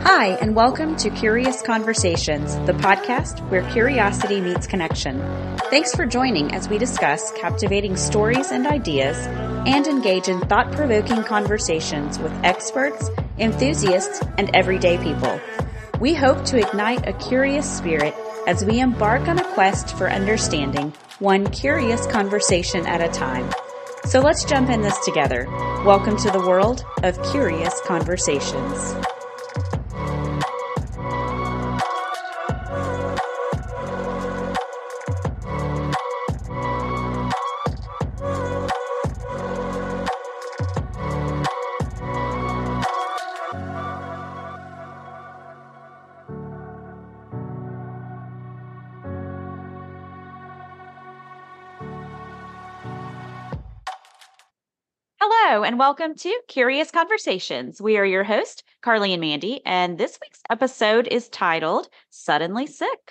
Hi, and welcome to Curious Conversations, the podcast where curiosity meets connection. Thanks for joining as we discuss captivating stories and ideas and engage in thought-provoking conversations with experts, enthusiasts, and everyday people. We hope to ignite a curious spirit as we embark on a quest for understanding, one curious conversation at a time. So let's jump in this together. Welcome to the world of Curious Conversations. Hello, and welcome to Curious Conversations. We are your hosts, Carly and Mandy, and this week's episode is titled Suddenly Sick.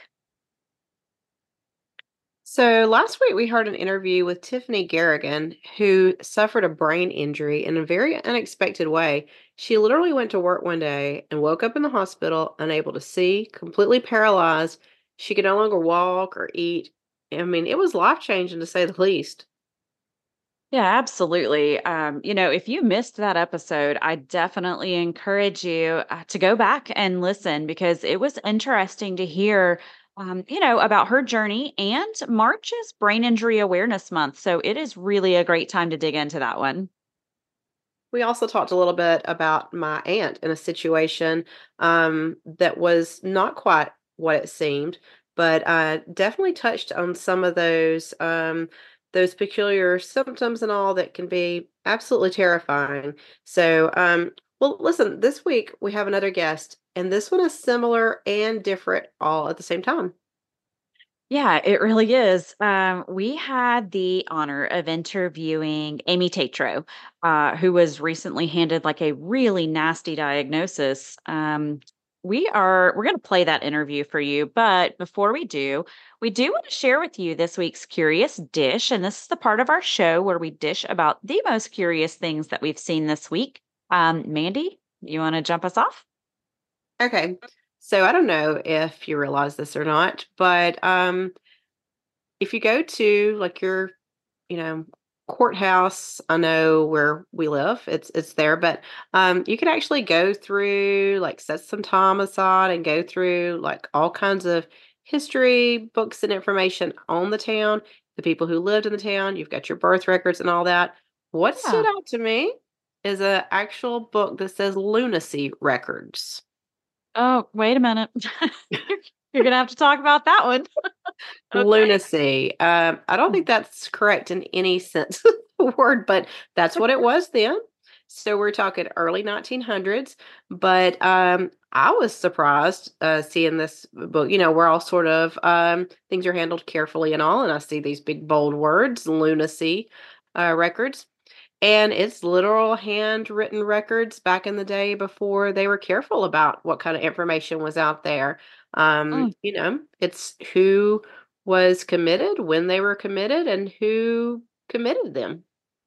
So last week we heard an interview with Tiffany Garrigan, who suffered a brain injury in a very unexpected way. She literally went to work one day and woke up in the hospital, unable to see, completely paralyzed. She could no longer walk or eat. I mean, it was life-changing to say the least. Yeah, absolutely. If you missed that episode, I definitely encourage you to go back and listen because it was interesting to hear, about her journey, and March is Brain Injury Awareness Month. So it is really a great time to dig into that one. We also talked a little bit about my aunt in a situation that was not quite what it seemed, but definitely touched on some of those peculiar symptoms and all that can be absolutely terrifying. So, well, listen, this week we have another guest, and this one is similar and different all at the same time. Yeah, it really is. We had the honor of interviewing Amy Tatro, who was recently handed like a really nasty diagnosis. We're going to play that interview for you, but before we do want to share with you this week's curious dish, and this is the part of our show where we dish about the most curious things that we've seen this week. Mandy, you want to jump us off? Okay. So I don't know if you realize this or not, but if you go to like your, you know, courthouse, I know where we live, it's there, but you can actually go through, like, set some time aside and go through like all kinds of history books and information on the town, the people who lived in the town. You've got your birth records and all that. What stood Yeah. out to me is a actual book that says lunacy records. Oh, wait a minute. You're gonna have to talk about that one. Okay. Lunacy. I don't think that's correct in any sense of the word, but that's what it was then. So we're talking early 1900s. But I was surprised seeing this book. You know, we're all sort of things are handled carefully and all, and I see these big bold words, lunacy records. And it's literal handwritten records back in the day before they were careful about what kind of information was out there. Mm, It's who was committed, when they were committed, and who committed them.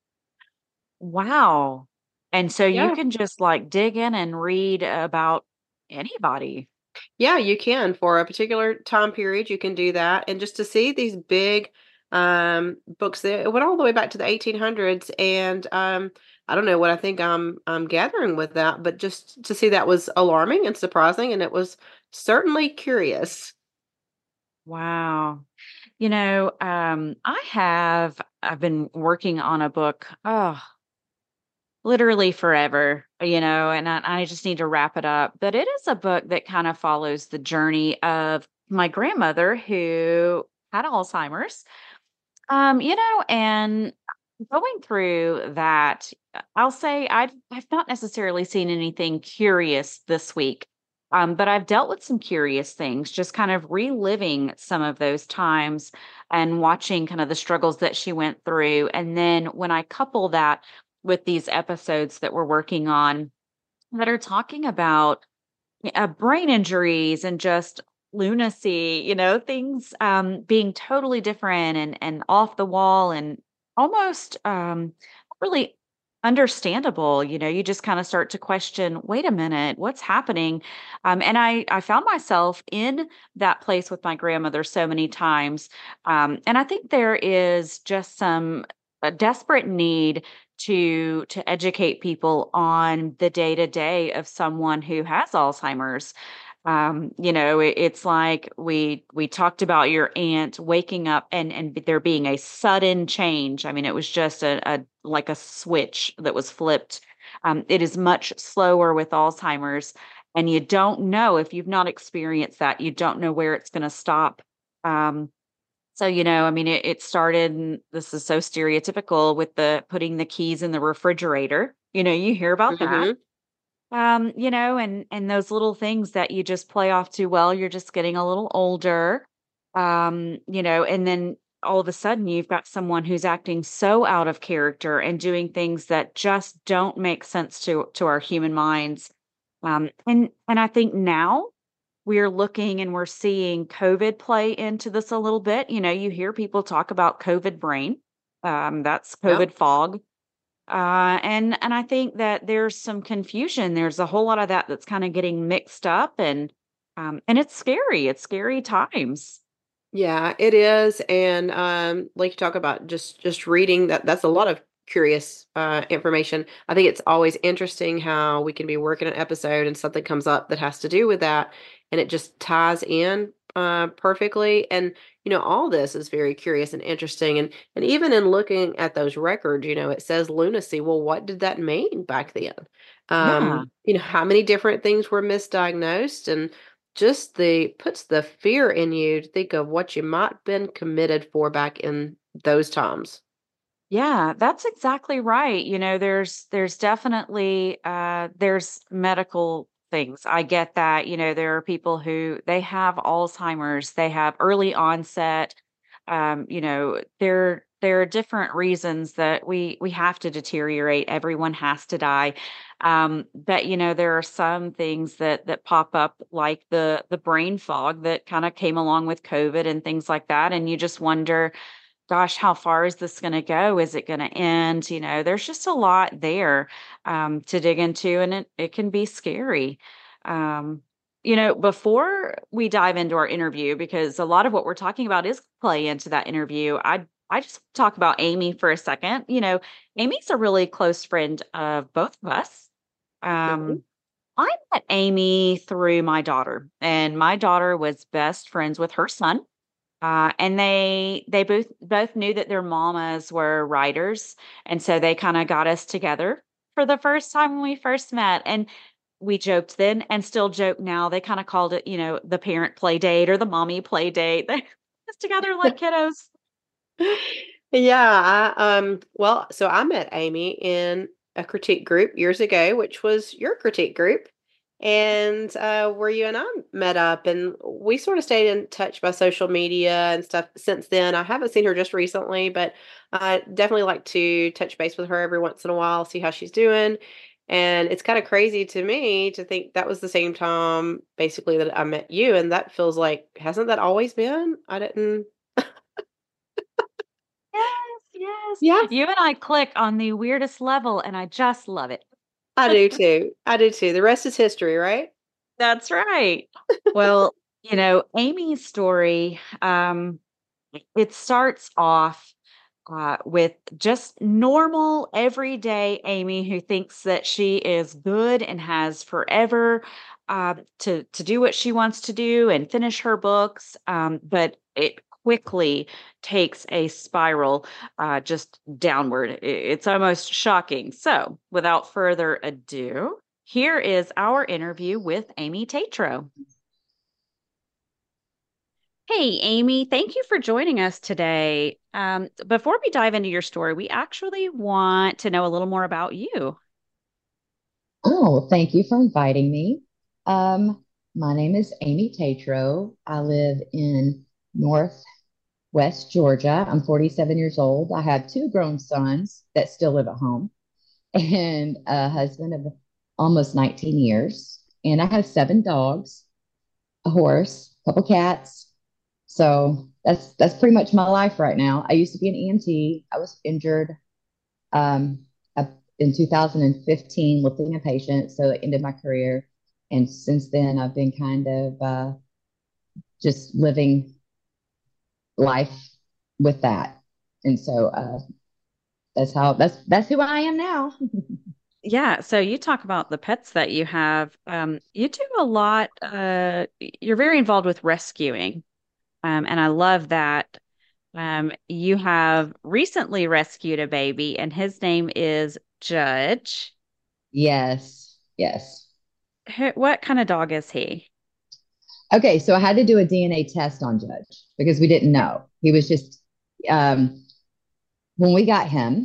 wow. And so you Yeah. can just like dig in and read about anybody. Yeah, you can for a particular time period. You can do that, and just to see these big books that it went all the way back to the 1800s, and I don't know what I think I'm gathering with that, but just to see that was alarming and surprising, and it was certainly curious. Wow. I've been working on a book, literally forever, and I just need to wrap it up. But it is a book that kind of follows the journey of my grandmother who had Alzheimer's. And going through that, I'll say I've not necessarily seen anything curious this week. But I've dealt with some curious things, just kind of reliving some of those times and watching kind of the struggles that she went through. And then when I couple that with these episodes that we're working on that are talking about brain injuries and just lunacy, things being totally different and off the wall and almost really. understandable. You just kind of start to question, wait a minute, what's happening? And I found myself in that place with my grandmother so many times. And I think there is just some a desperate need to educate people on the day to day of someone who has Alzheimer's. It's like we talked about your aunt waking up and there being a sudden change. I mean, it was just a like a switch that was flipped. It is much slower with Alzheimer's, and you don't know if you've not experienced that. You don't know where it's going to stop. I mean, it started, and this is so stereotypical with the putting the keys in the refrigerator. You hear about that. Hmm. And those little things that you just play off to, well, you're just getting a little older. And then all of a sudden you've got someone who's acting so out of character and doing things that just don't make sense to our human minds. And I think now we're looking and we're seeing COVID play into this a little bit. You hear people talk about COVID brain. That's Yep. COVID fog. And I think that there's some confusion. There's a whole lot of that that's kind of getting mixed up, and it's scary. It's scary times. Yeah, it is. And like you talk about just reading that's a lot of curious information. I think it's always interesting how we can be working an episode and something comes up that has to do with that and it just ties in perfectly. And all this is very curious and interesting. And even in looking at those records, it says lunacy. Well, what did that mean back then? Yeah. How many different things were misdiagnosed and just the puts the fear in you to think of what you might been committed for back in those times. Yeah, that's exactly right. There's definitely there's medical things. I get that. There are people who they have Alzheimer's, they have early onset. There are different reasons that we have to deteriorate. Everyone has to die. But there are some things that pop up like the brain fog that kind of came along with COVID and things like that. And you just wonder, gosh, how far is this going to go? Is it going to end? There's just a lot there to dig into, and it can be scary. Before we dive into our interview, because a lot of what we're talking about is play into that interview, I just talk about Amy for a second. Amy's a really close friend of both of us. Mhm. Um, I met Amy through my daughter, and my daughter was best friends with her son. And they both knew that their mamas were writers, and so they kinda got us together for the first time when we first met, and we joked then and still joke now. They kinda called it, the parent play date or the mommy play date. They just together like kiddos. Yeah, well, so I met Amy in a critique group years ago, which was your critique group, and where you and I met up, and we sort of stayed in touch by social media and stuff since then. I haven't seen her just recently, but I definitely like to touch base with her every once in a while, see how she's doing. And it's kind of crazy to me to think that was the same time basically that I met you, and that feels like hasn't that always been? I didn't. Yes, yes. Yeah. You and I click on the weirdest level, and I just love it. I do too. I do too. The rest is history, right? That's right. Well, Amy's story, it starts off with just normal, everyday Amy who thinks that she is good and has forever to do what she wants to do and finish her books. But it quickly takes a spiral just downward. It's almost shocking. So, without further ado, here is our interview with Amy Tatro. Hey, Amy, thank you for joining us today. Before we dive into your story, we actually want to know a little more about you. Oh, thank you for inviting me. My name is Amy Tatro. I live in Northwest Georgia. I'm 47 years old. I have two grown sons that still live at home and a husband of almost 19 years. And I have seven dogs, a horse, a couple cats. So that's pretty much my life right now. I used to be an EMT. I was injured. Um, I in 2015 lifting a patient, so it ended my career. And since then, I've been kind of just living life with that. And so that's who I am now. Yeah, so you talk about the pets that you have. You do a lot, you're very involved with rescuing. And I love that. You have recently rescued a baby, and his name is Judge. Yes, yes. What kind of dog is he? Okay, so I had to do a DNA test on Judge because we didn't know. He was just um, when we got him,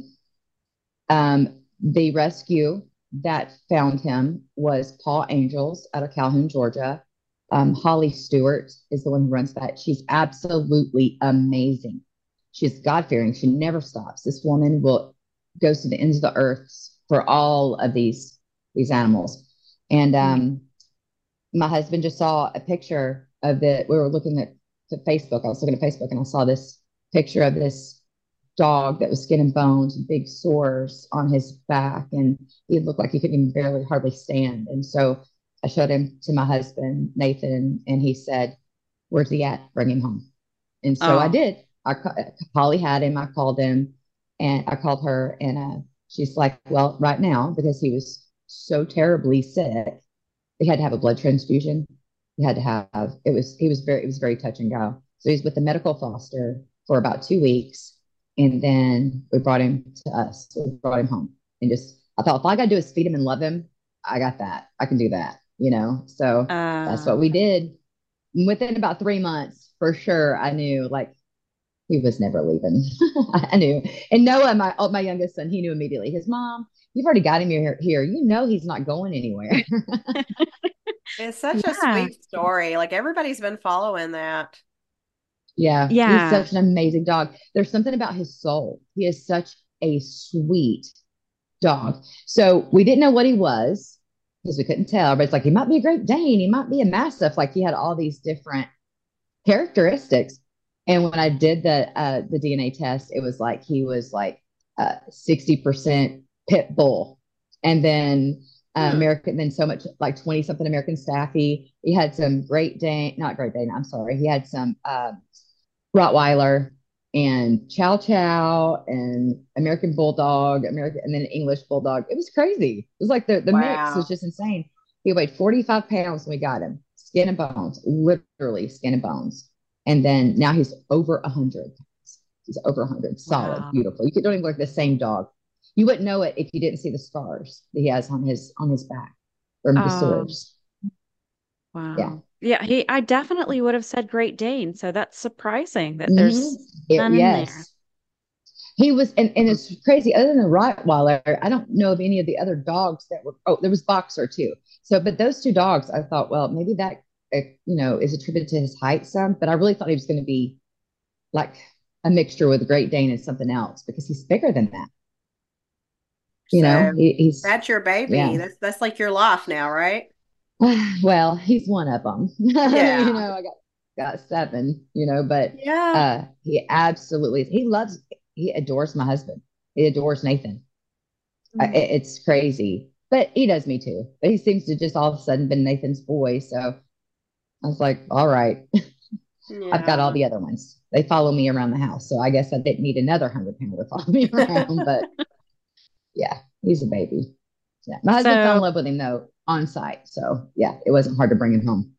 the rescue that found him was Paw Angels out of Calhoun, Georgia. Holly Stewart is the one who runs that. She's absolutely amazing. She's God fearing. She never stops. This woman will goes to the ends of the earth for all of these animals. And my husband just saw a picture of it. We were looking at Facebook. I was looking at Facebook and I saw this picture of this dog that was skin and bones, big sores on his back, and he looked like he couldn't even barely hardly stand. And so I showed him to my husband, Nathan, and he said, "Where's he at? Bring him home." And so I Oh, did. Polly had him. I called him, and I called her, and she's like, "Well, right now, because he was so terribly sick, they had to have a blood transfusion. He had to have it was very touch and go. So he's with the medical foster for about 2 weeks, and then we brought him to us. So we brought him home, and just I thought if all I gotta do is feed him and love him, I got that. I can do that, you know. So that's uh, what we did. Within about 3 months, for sure, I knew like he was never leaving. I knew. And Noah, my youngest son, he knew immediately. His mom, you've already got him here. You know he's not going anywhere. It's such a yeah, sweet story. Like everybody's been following that. Yeah, he's yeah. such an amazing dog. There's something about his soul. He is such a sweet dog. So we didn't know what he was because we couldn't tell, but it's like he might be a Great Dane, he might be a Mastiff. Like he had all these different characteristics. And when I did the DNA test, it was like he was like 60% pit bull, and then Hmm. American, then so much like 20 something American Staffy. He had some Great Dane, not Great Dane. I'm sorry. He had some Rottweiler and Chow Chow and American Bulldog, American, and then English Bulldog. It was crazy. It was like the mix was Wow. just insane. He weighed 45 pounds when we got him, skin and bones, literally skin and bones. And then now he's over 100 pounds. He's over 100, solid, Wow. beautiful. Don't even look like the same dog. You wouldn't know it if you didn't see the scars that he has on his back from the Um, sores. Yeah. wow. Yeah, I definitely would have said Great Dane, so that's surprising that Hmm. there's none in there. Yes. He was, and it's crazy. Other than the Rottweiler, I don't know of any of the other dogs that were. Oh, there was Boxer too. So, but those two dogs, I thought, well, maybe that is attributed to his height some. But I really thought he was going to be like a mixture with a Great Dane and something else because he's bigger than that. So He's that's your baby. yeah. That's like your life now, right? Well, he's one of them. Yeah. I got seven. But Yeah. he absolutely he adores my husband. He adores Nathan. Mm. It's crazy, but he does me too. But he seems to just all of a sudden been Nathan's boy. So I was like, all right, I've got all Yeah. the other ones. They follow me around the house. So I guess I didn't need another 100 pounder to follow me around. But yeah, he's a baby. Yeah. My husband fell in So, love with him though on site. So yeah, it wasn't hard to bring him home.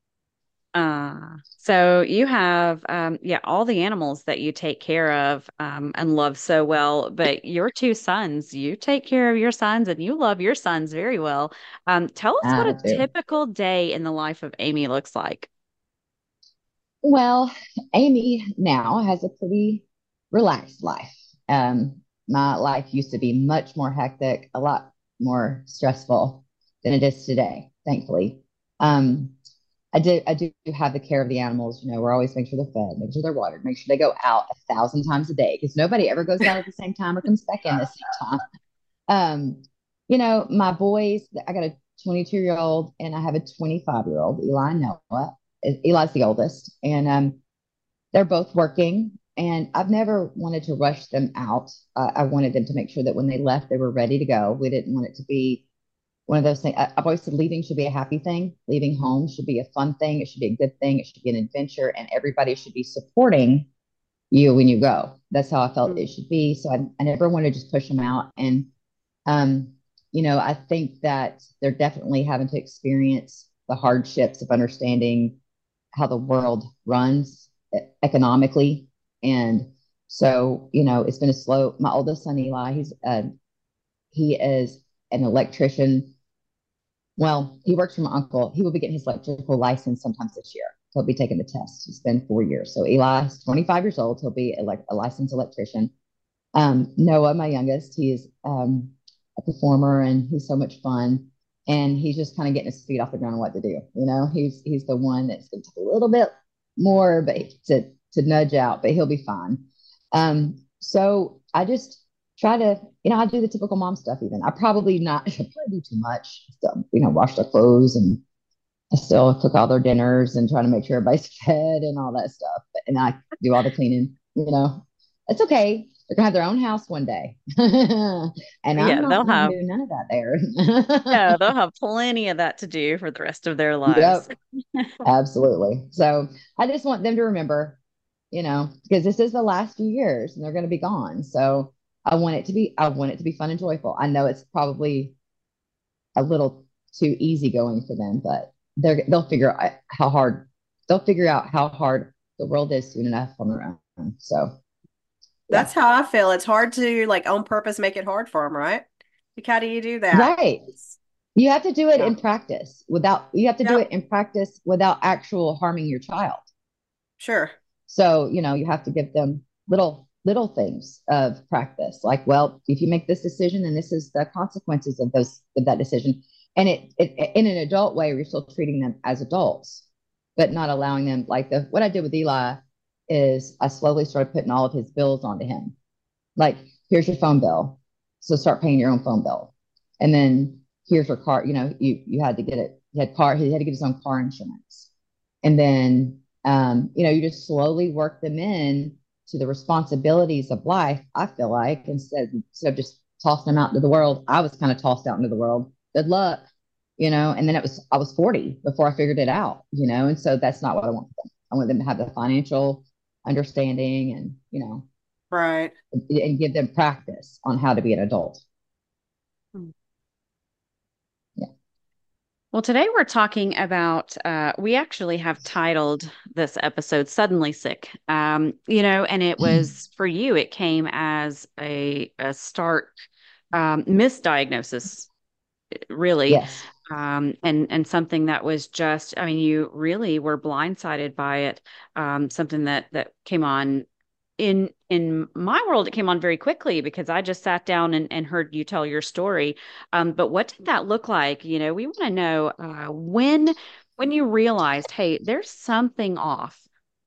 so you have, yeah, all the animals that you take care of, and love so well, but your two sons, you take care of your sons and you love your sons very well. Tell us what I a do. typical day in the life of Amy looks like. Well, Amy now has a pretty relaxed life. My life used to be much more hectic, a lot more stressful than it is today, thankfully. Um, I do have the care of the animals. We're always making sure they're fed, make sure they're watered, make sure they go out 1,000 times a day because nobody ever goes out at the same time or comes back in the same time. Um, my boys, I got a 22-year-old and I have a 25-year-old, Eli and Noah. Eli's the oldest, and they're both working. And I've never wanted to rush them out. I wanted them to make sure that when they left, they were ready to go. We didn't want it to be one of those things. I've always said leaving should be a happy thing. Leaving home should be a fun thing. It should be a good thing. It should be an adventure, and everybody should be supporting you when you go. That's how I felt it should be. So I never want to just push them out. And, um, I think that they're definitely having to experience the hardships of understanding how the world runs economically. And so, it's been a slow, my oldest son, Eli, he is an electrician. Well, he works for my uncle. He will be getting his electrical license sometimes this year. He'll be taking the test. It's been 4 years. So Eli is 25 years old. He'll be a licensed electrician. Noah, my youngest, he's a performer and he's so much fun. And he's just kind of getting his feet off the ground on what to do. He's the one that's going to take a little bit more, but to nudge out, but he'll be fine. So I just try to, I do the typical mom stuff even. I probably do too much. So, wash their clothes, and I still cook all their dinners and try to make sure everybody's fed and all that stuff. And I do all the cleaning, It's okay. They're gonna have their own house one day. And I'm Yeah, not they'll going have to do none of that there. yeah, they'll have plenty of that to do for the rest of their lives. Yep, absolutely. So I just want them to remember, because this is the last few years and they're going to be gone. So I want it to be fun and joyful. I know it's probably a little too easygoing for them, but they'll figure out how hard the world is soon enough on their own. So yeah. That's how I feel. It's hard to like on purpose make it hard for them, right? Like, how do you do that? Right. You have to do it Yeah. in practice you have to do Yep. it in practice without actual harming your child. Sure. So, you have to give them little things of practice. Like, well, if you make this decision, then this is the consequences of that decision. And it in an adult way, you're still treating them as adults, but not allowing them like what I did with Eli is I slowly started putting all of his bills onto him. Like, here's your phone bill. So start paying your own phone bill. And then here's your car. You had to get it. He had to get his own car insurance. And then, you just slowly work them in to the responsibilities of life. I feel like instead of just tossing them out into the world, I was kind of tossed out into the world. Good luck, and then I was 40 before I figured it out, and so that's not what I want for them. I want them to have the financial understanding and, Right. and give them practice on how to be an adult. Yeah. Well, today we're talking about, we actually have titled this episode Suddenly Sick. And it was for you, it came as a stark misdiagnosis, really. Yes. And something that was just, I mean, you really were blindsided by it. Something that came on in my world, it came on very quickly because I just sat down and heard you tell your story. But what did that look like? We want to know when you realized, hey, there's something off.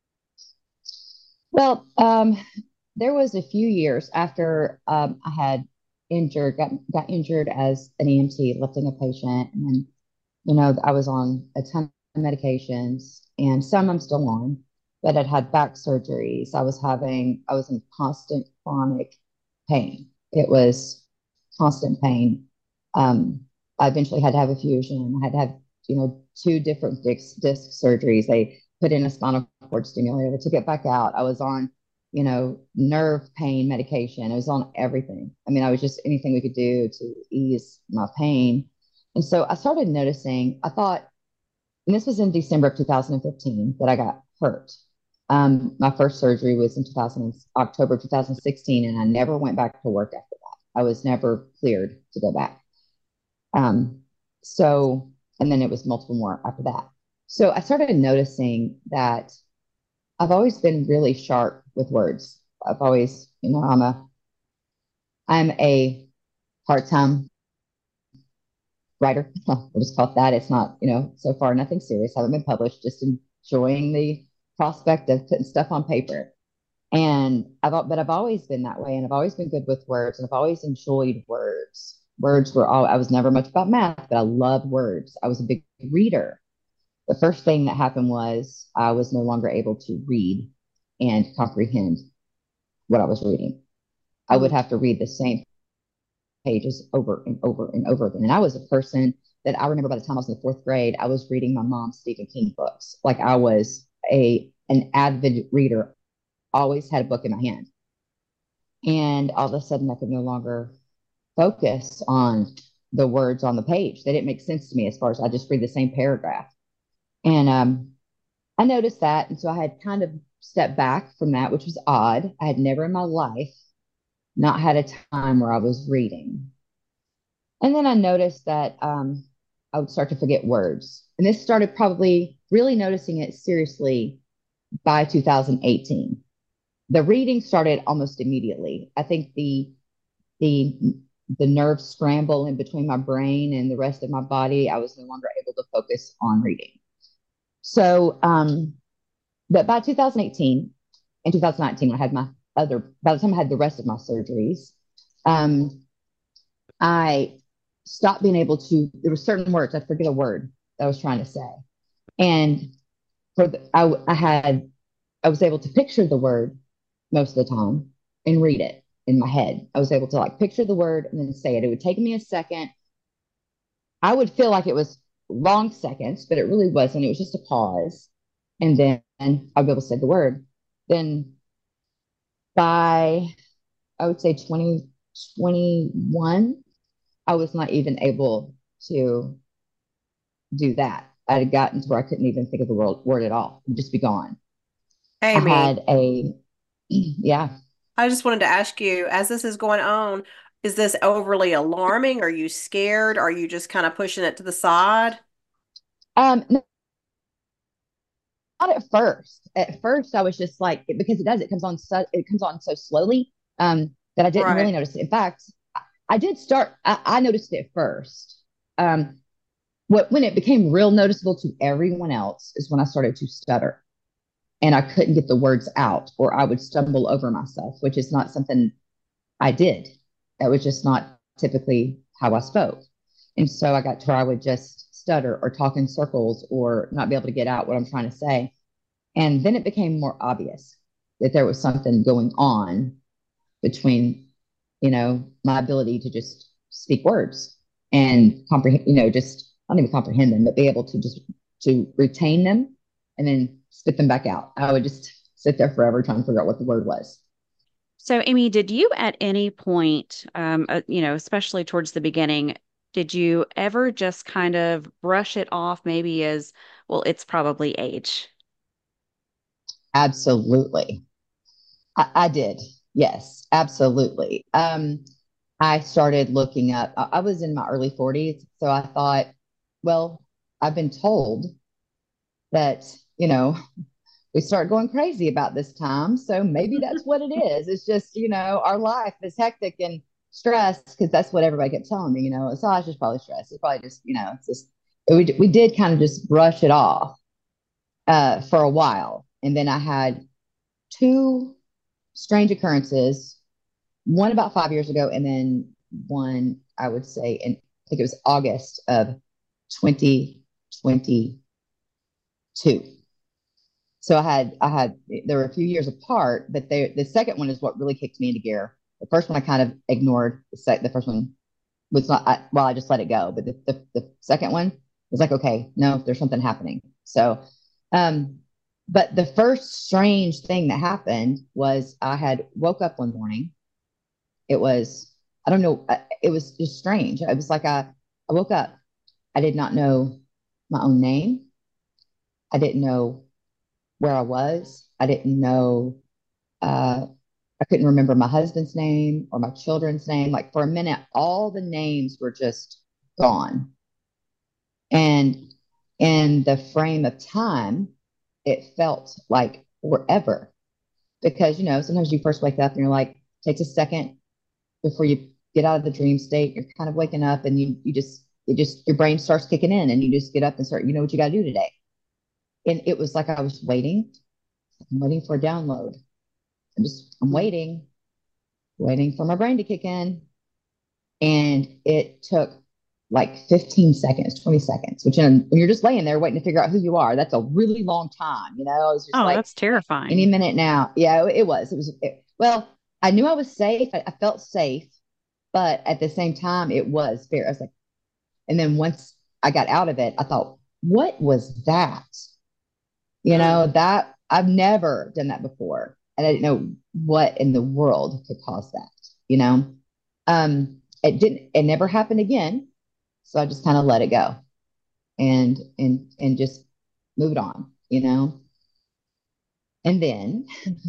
Well, there was a few years after I had got injured as an EMT lifting a patient, and I was on a ton of medications, and some I'm still on, but I'd had back surgeries. I was in constant chronic pain. It was constant pain. I eventually had to have a fusion. I had to have, two different disc surgeries. They put in a spinal cord stimulator to get back out. I was on, nerve pain medication. I was on everything. I mean, I was just anything we could do to ease my pain. And so I started noticing, I thought, and this was in December of 2015 that I got hurt. My first surgery was in October 2016, and I never went back to work after that. I was never cleared to go back. And then it was multiple more after that. So I started noticing that I've always been really sharp with words. I've always, I'm a part-time writer. We'll just call it that. It's not, so far nothing serious. I haven't been published, just enjoying the prospect of putting stuff on paper. But I've always been that way, and I've always been good with words, and I've always enjoyed words. I was never much about math, but I loved words. I was a big reader. The first thing that happened was I was no longer able to read and comprehend what I was reading. I would have to read the same pages over and over and over again. And I was a person that I remember by the time I was in the fourth grade, I was reading my mom's Stephen King books. Like I was an avid reader, always had a book in my hand. And all of a sudden I could no longer focus on the words on the page. They didn't make sense to me as far as I just read the same paragraph. And I noticed that. And so I had kind of stepped back from that, which was odd. I had never in my life not had a time where I was reading. And then I noticed that I would start to forget words. And this started probably really noticing it seriously by 2018. The reading started almost immediately. I think the nerve scramble in between my brain and the rest of my body, I was no longer able to focus on reading. So, but by 2018 and 2019, when I had by the time I had the rest of my surgeries, I stopped being able to, there were certain words, I forget a word that I was trying to say. And I was able to picture the word most of the time and read it in my head. I was able to like picture the word and then say it. It would take me a second. I would feel like it was long seconds, but it really wasn't. It was just a pause. And then I'd be able to say the word. Then by, I would say 2021, I was not even able to do that. I had gotten to where I couldn't even think of the word at all. It'd just be gone. Amy, I had yeah. I just wanted to ask you, as this is going on, is this overly alarming? Are you scared? Are you just kind of pushing it to the side? No, not at first. At first, I was just like, because it comes on so slowly, that I didn't really Right. notice it. In fact, I noticed it first. When it became real noticeable to everyone else is when I started to stutter and I couldn't get the words out, or I would stumble over myself, which is not something I did. That was just not typically how I spoke. And so I got to where I would just stutter or talk in circles or not be able to get out what I'm trying to say. And then it became more obvious that there was something going on between, my ability to just speak words and comprehend, just not even comprehend them, but be able to just to retain them and then spit them back out. I would just sit there forever trying to figure out what the word was. So, Amy, did you at any point, especially towards the beginning, did you ever just kind of brush it off maybe as, well, it's probably age? Absolutely. I did. Yes, absolutely. I started looking up, I was in my early 40s. So I thought, well, I've been told that, we start going crazy about this time. So maybe that's what it is. It's just, our life is hectic and stressed because that's what everybody kept telling me, so it's just probably stress. It's probably just, it's just, we did kind of just brush it off for a while. And then I had two strange occurrences, one about 5 years ago, and then one, I would say, in I think it was August of 2022. So there were a few years apart, but the second one is what really kicked me into gear. The first one I kind of ignored. The first one was not, I just let it go. But the second one was like, okay, no, there's something happening. So, but the first strange thing that happened was I had woke up one morning. It was, I don't know, it was just strange. It was like I woke up. I did not know my own name. I didn't know where I was. I didn't know, I couldn't remember my husband's name or my children's name. Like for a minute, all the names were just gone. And in the frame of time, it felt like forever because, sometimes you first wake up and you're like, takes a second before you get out of the dream state. You're kind of waking up and your brain starts kicking in and you just get up and start, what you got to do today. And it was like I was I'm waiting for a download. I'm waiting for my brain to kick in. And it took like 15 seconds, 20 seconds, which when you're just laying there waiting to figure out who you are, that's a really long time. It was just Oh, like that's any terrifying. minute now. Yeah, it was. Well, I knew I was safe. I felt safe, but at the same time, it was fair. I was like, and then once I got out of it, I thought, what was that? Mm. That I've never done that before. And I didn't know what in the world could cause that, you know? It never happened again. So I just kind of let it go and just moved on. And then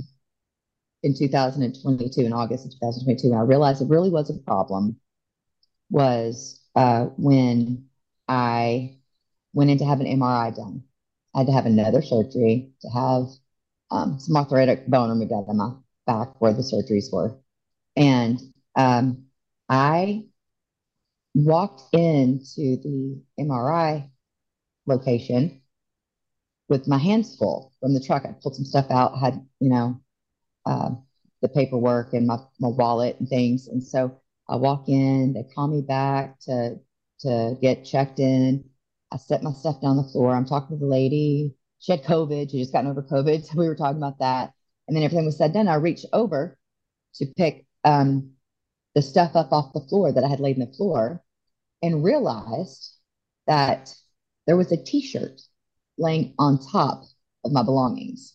in 2022, in August of 2022, when I realized it really was a problem, was when I went in to have an MRI done. I had to have another surgery to have some arthritic bone removed out of my back where the surgeries were. And I walked into the MRI location with my hands full from the truck. I pulled some stuff out, had, uh, the paperwork and my wallet and things. And so I walk in, they call me back to get checked in. I set my stuff down on the floor. I'm talking to the lady. She had COVID. She just gotten over COVID. So we were talking about that. And then everything was said done. I reached over to pick the stuff up off the floor that I had laid in the floor and realized that there was a t-shirt laying on top of my belongings.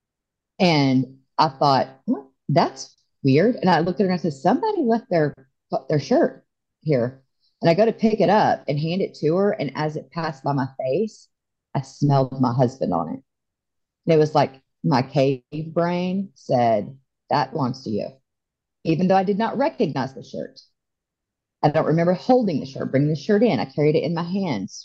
And I thought, well, that's weird. And I looked at her and I said, somebody left their shirt here. And I go to pick it up and hand it to her. And as it passed by my face, I smelled my husband on it. And it was like my cave brain said, that belongs to you. Even though I did not recognize the shirt. I don't remember holding the shirt, bringing the shirt in. I carried it in my hands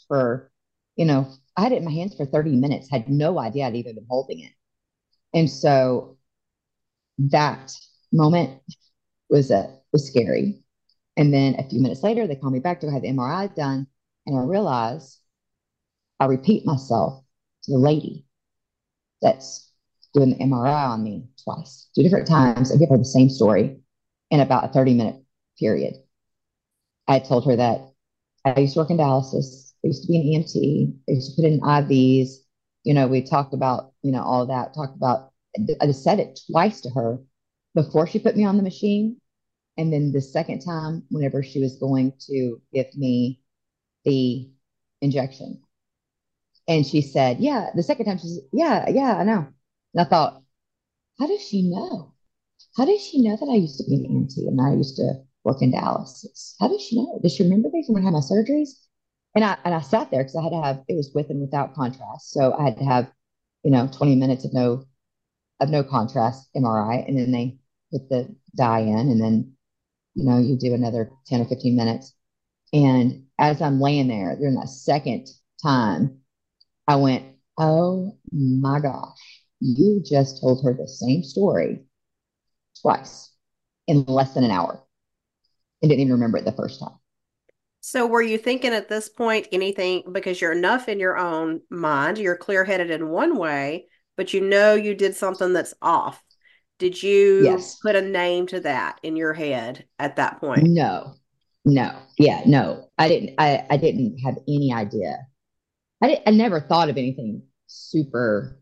I had it in my hands for 30 minutes, had no idea I'd even been holding it. And so that moment was scary. And then a few minutes later, they call me back to have the MRI done. And I realize I repeat myself to the lady that's doing the MRI on me twice, two different times. I give her the same story in about a 30-minute period. I told her that I used to work in dialysis. I used to be an EMT. I used to put in IVs. We talked about, all of that, talked about, I just said it twice to her before she put me on the machine. And then the second time, whenever she was going to give me the injection. And she said, yeah, the second time she said, yeah, yeah, I know. And I thought, how does she know? How does she know that I used to be an EMT and I used to work in dialysis? How does she know? Does she remember me from when I had my surgeries? And I sat there because I had to have, it was with and without contrast. So I had to have, 20 minutes of no contrast MRI. And then they put the dye in and then, you do another 10 or 15 minutes. And as I'm laying there during that second time, I went, oh my gosh, you just told her the same story twice in less than an hour and didn't even remember it the first time. So were you thinking at this point anything, because you're enough in your own mind, you're clear-headed in one way, but you know you did something that's off. Did you Yes. put a name to that in your head at that point? No. No. Yeah. No. I didn't have any idea. I never thought of anything super.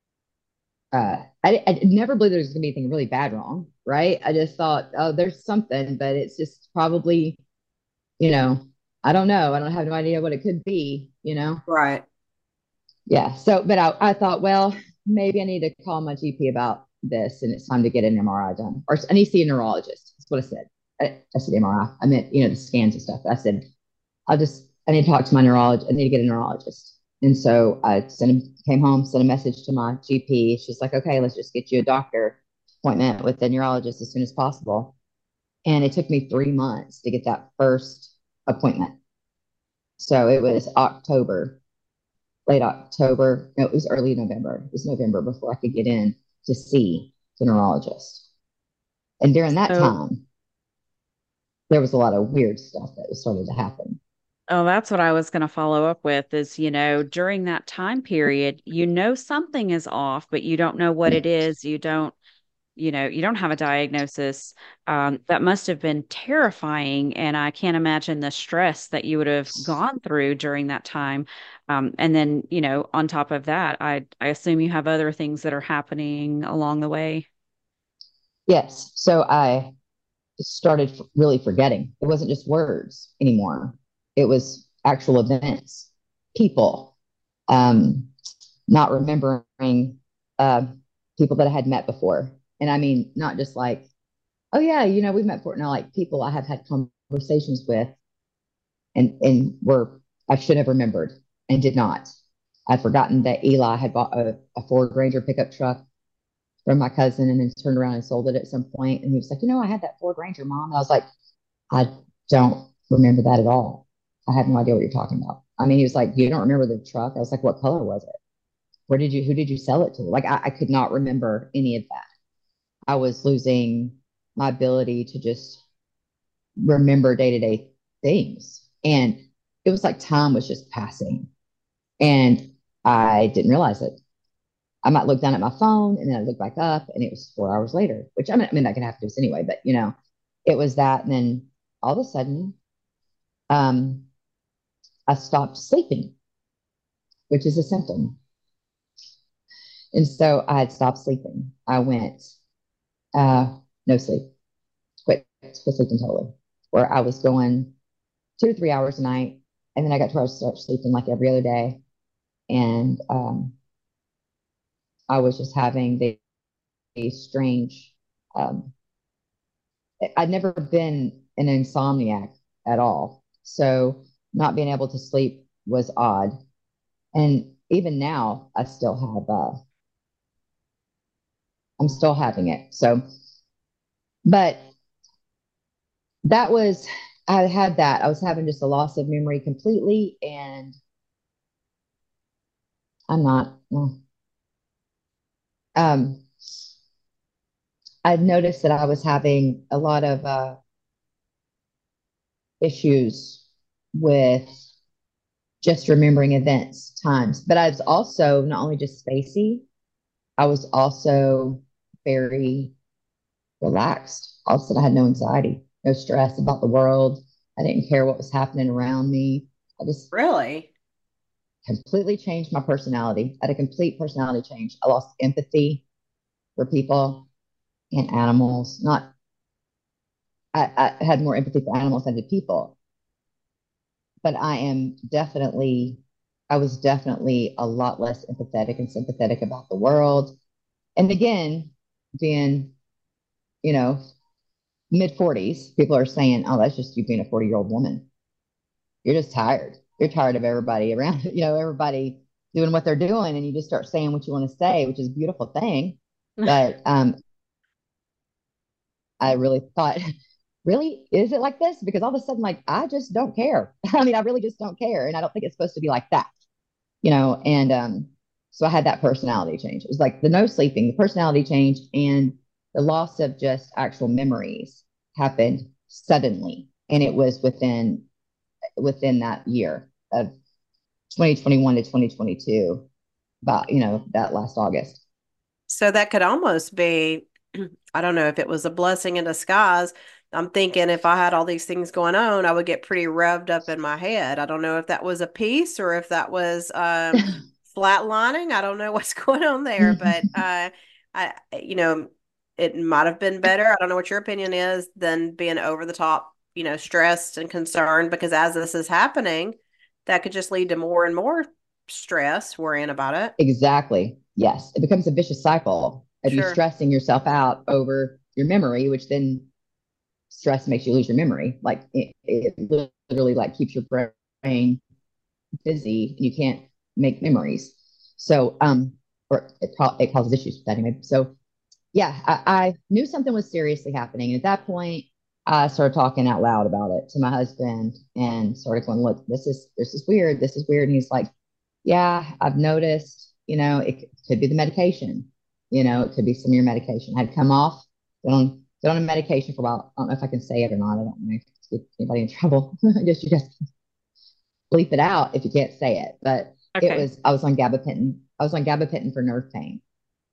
I never believed there was going to be anything really bad wrong. Right. I just thought, oh, there's something, but it's just probably, you know, I don't know. I don't have no idea what it could be. Right. Yeah. So, but I thought, well, maybe I need to call my GP about this and it's time to get an MRI done. Or I need to see a neurologist. That's what I said. I said MRI. I meant, the scans and stuff. I said, I need to talk to my neurologist. I need to get a neurologist. And so came home, sent a message to my GP. She's like, okay, let's just get you a doctor appointment with the neurologist as soon as possible. And it took me 3 months to get that first appointment. So it was late October. No, it was early November. It was November before I could get in to see the neurologist. And during that So, time, there was a lot of weird stuff that was starting to happen. oh, that's what I was going to follow up with is, during that time period, something is off, but you don't know what Yeah. it is. You don't have a diagnosis. That must have been terrifying. And I can't imagine the stress that you would have gone through during that time. And then, on top of that, I assume you have other things that are happening along the way. Yes. So I started really forgetting. It wasn't just words anymore. It was actual events, people, um, not remembering uh, people that I had met before. And I mean, not just like, oh yeah, we've met before. No, like people I have had conversations with and were I should have remembered and did not. I'd forgotten that Eli had bought a Ford Ranger pickup truck from my cousin and then turned around and sold it at some point. And he was like, I had that Ford Ranger, Mom. And I was like, I don't remember that at all. I have no idea what you're talking about. I mean, he was like, you don't remember the truck? I was like, what color was it? Who did you sell it to? Like, I could not remember any of that. I was losing my ability to just remember day to day things. And it was like time was just passing. And I didn't realize it. I might look down at my phone and then I look back up and it was 4 hours later, which I mean that can happen to us anyway, but it was that. And then all of a sudden, um, I stopped sleeping, which is a symptom. And so I had stopped sleeping. I went, no sleep, quit sleeping totally, where I was going 2 to 3 hours a night. And then I got to where I start sleeping like every other day. And I was just having these strange, um, I'd never been an insomniac at all. So not being able to sleep was odd. And even now, I'm still having it. So, but that was, I had that. I was having just a loss of memory completely. And I'm not, well, um, I'd noticed that I was having a lot of issues with just remembering events, times. But I was also not only just spacey, I was also very relaxed. All of a sudden, I had no anxiety, no stress about the world. I didn't care what was happening around me. I just Really? completely changed my personality. I had a complete personality change. I lost empathy for people and animals. Not, I had more empathy for animals than I did people, but I was definitely a lot less empathetic and sympathetic about the world. And again, being, you know, mid 40s, people are saying, oh, that's just you being a 40-year-old woman. You're just tired. You're tired of everybody around, everybody doing what they're doing. And you just start saying what you want to say, which is a beautiful thing. But I really thought, really, is it like this? Because all of a sudden, like, I just don't care. I mean, I really just don't care. And I don't think it's supposed to be like that, and so I had that personality change. It was like the no sleeping, the personality change, and the loss of just actual memories happened suddenly. And it was within that year of 2021 to 2022, about, that last August. So that could almost be, I don't know if it was a blessing in disguise. I'm thinking if I had all these things going on, I would get pretty revved up in my head. I don't know if that was a piece or if that was flatlining. I don't know what's going on there, but I, it might have been better. I don't know what your opinion is than being over the top, stressed and concerned because as this is happening, that could just lead to more and more stress, worrying about it. Exactly. Yes. It becomes a vicious cycle of you Sure. stressing yourself out over your memory, which then stress makes you lose your memory. Like it literally like keeps your brain busy and you can't make memories. So, or it causes issues with that anyway. So yeah, I knew something was seriously happening. And at that point, I started talking out loud about it to my husband and started going, look, this is weird. This is weird. And he's like, yeah, I've noticed, it could be the medication. It could be some of your medication. I'd come off, been on a medication for a while. I don't know if I can say it or not. I don't know if it's get anybody in trouble. I guess you guys bleep it out if you can't say it. But Okay. I was on gabapentin. I was on gabapentin for nerve pain.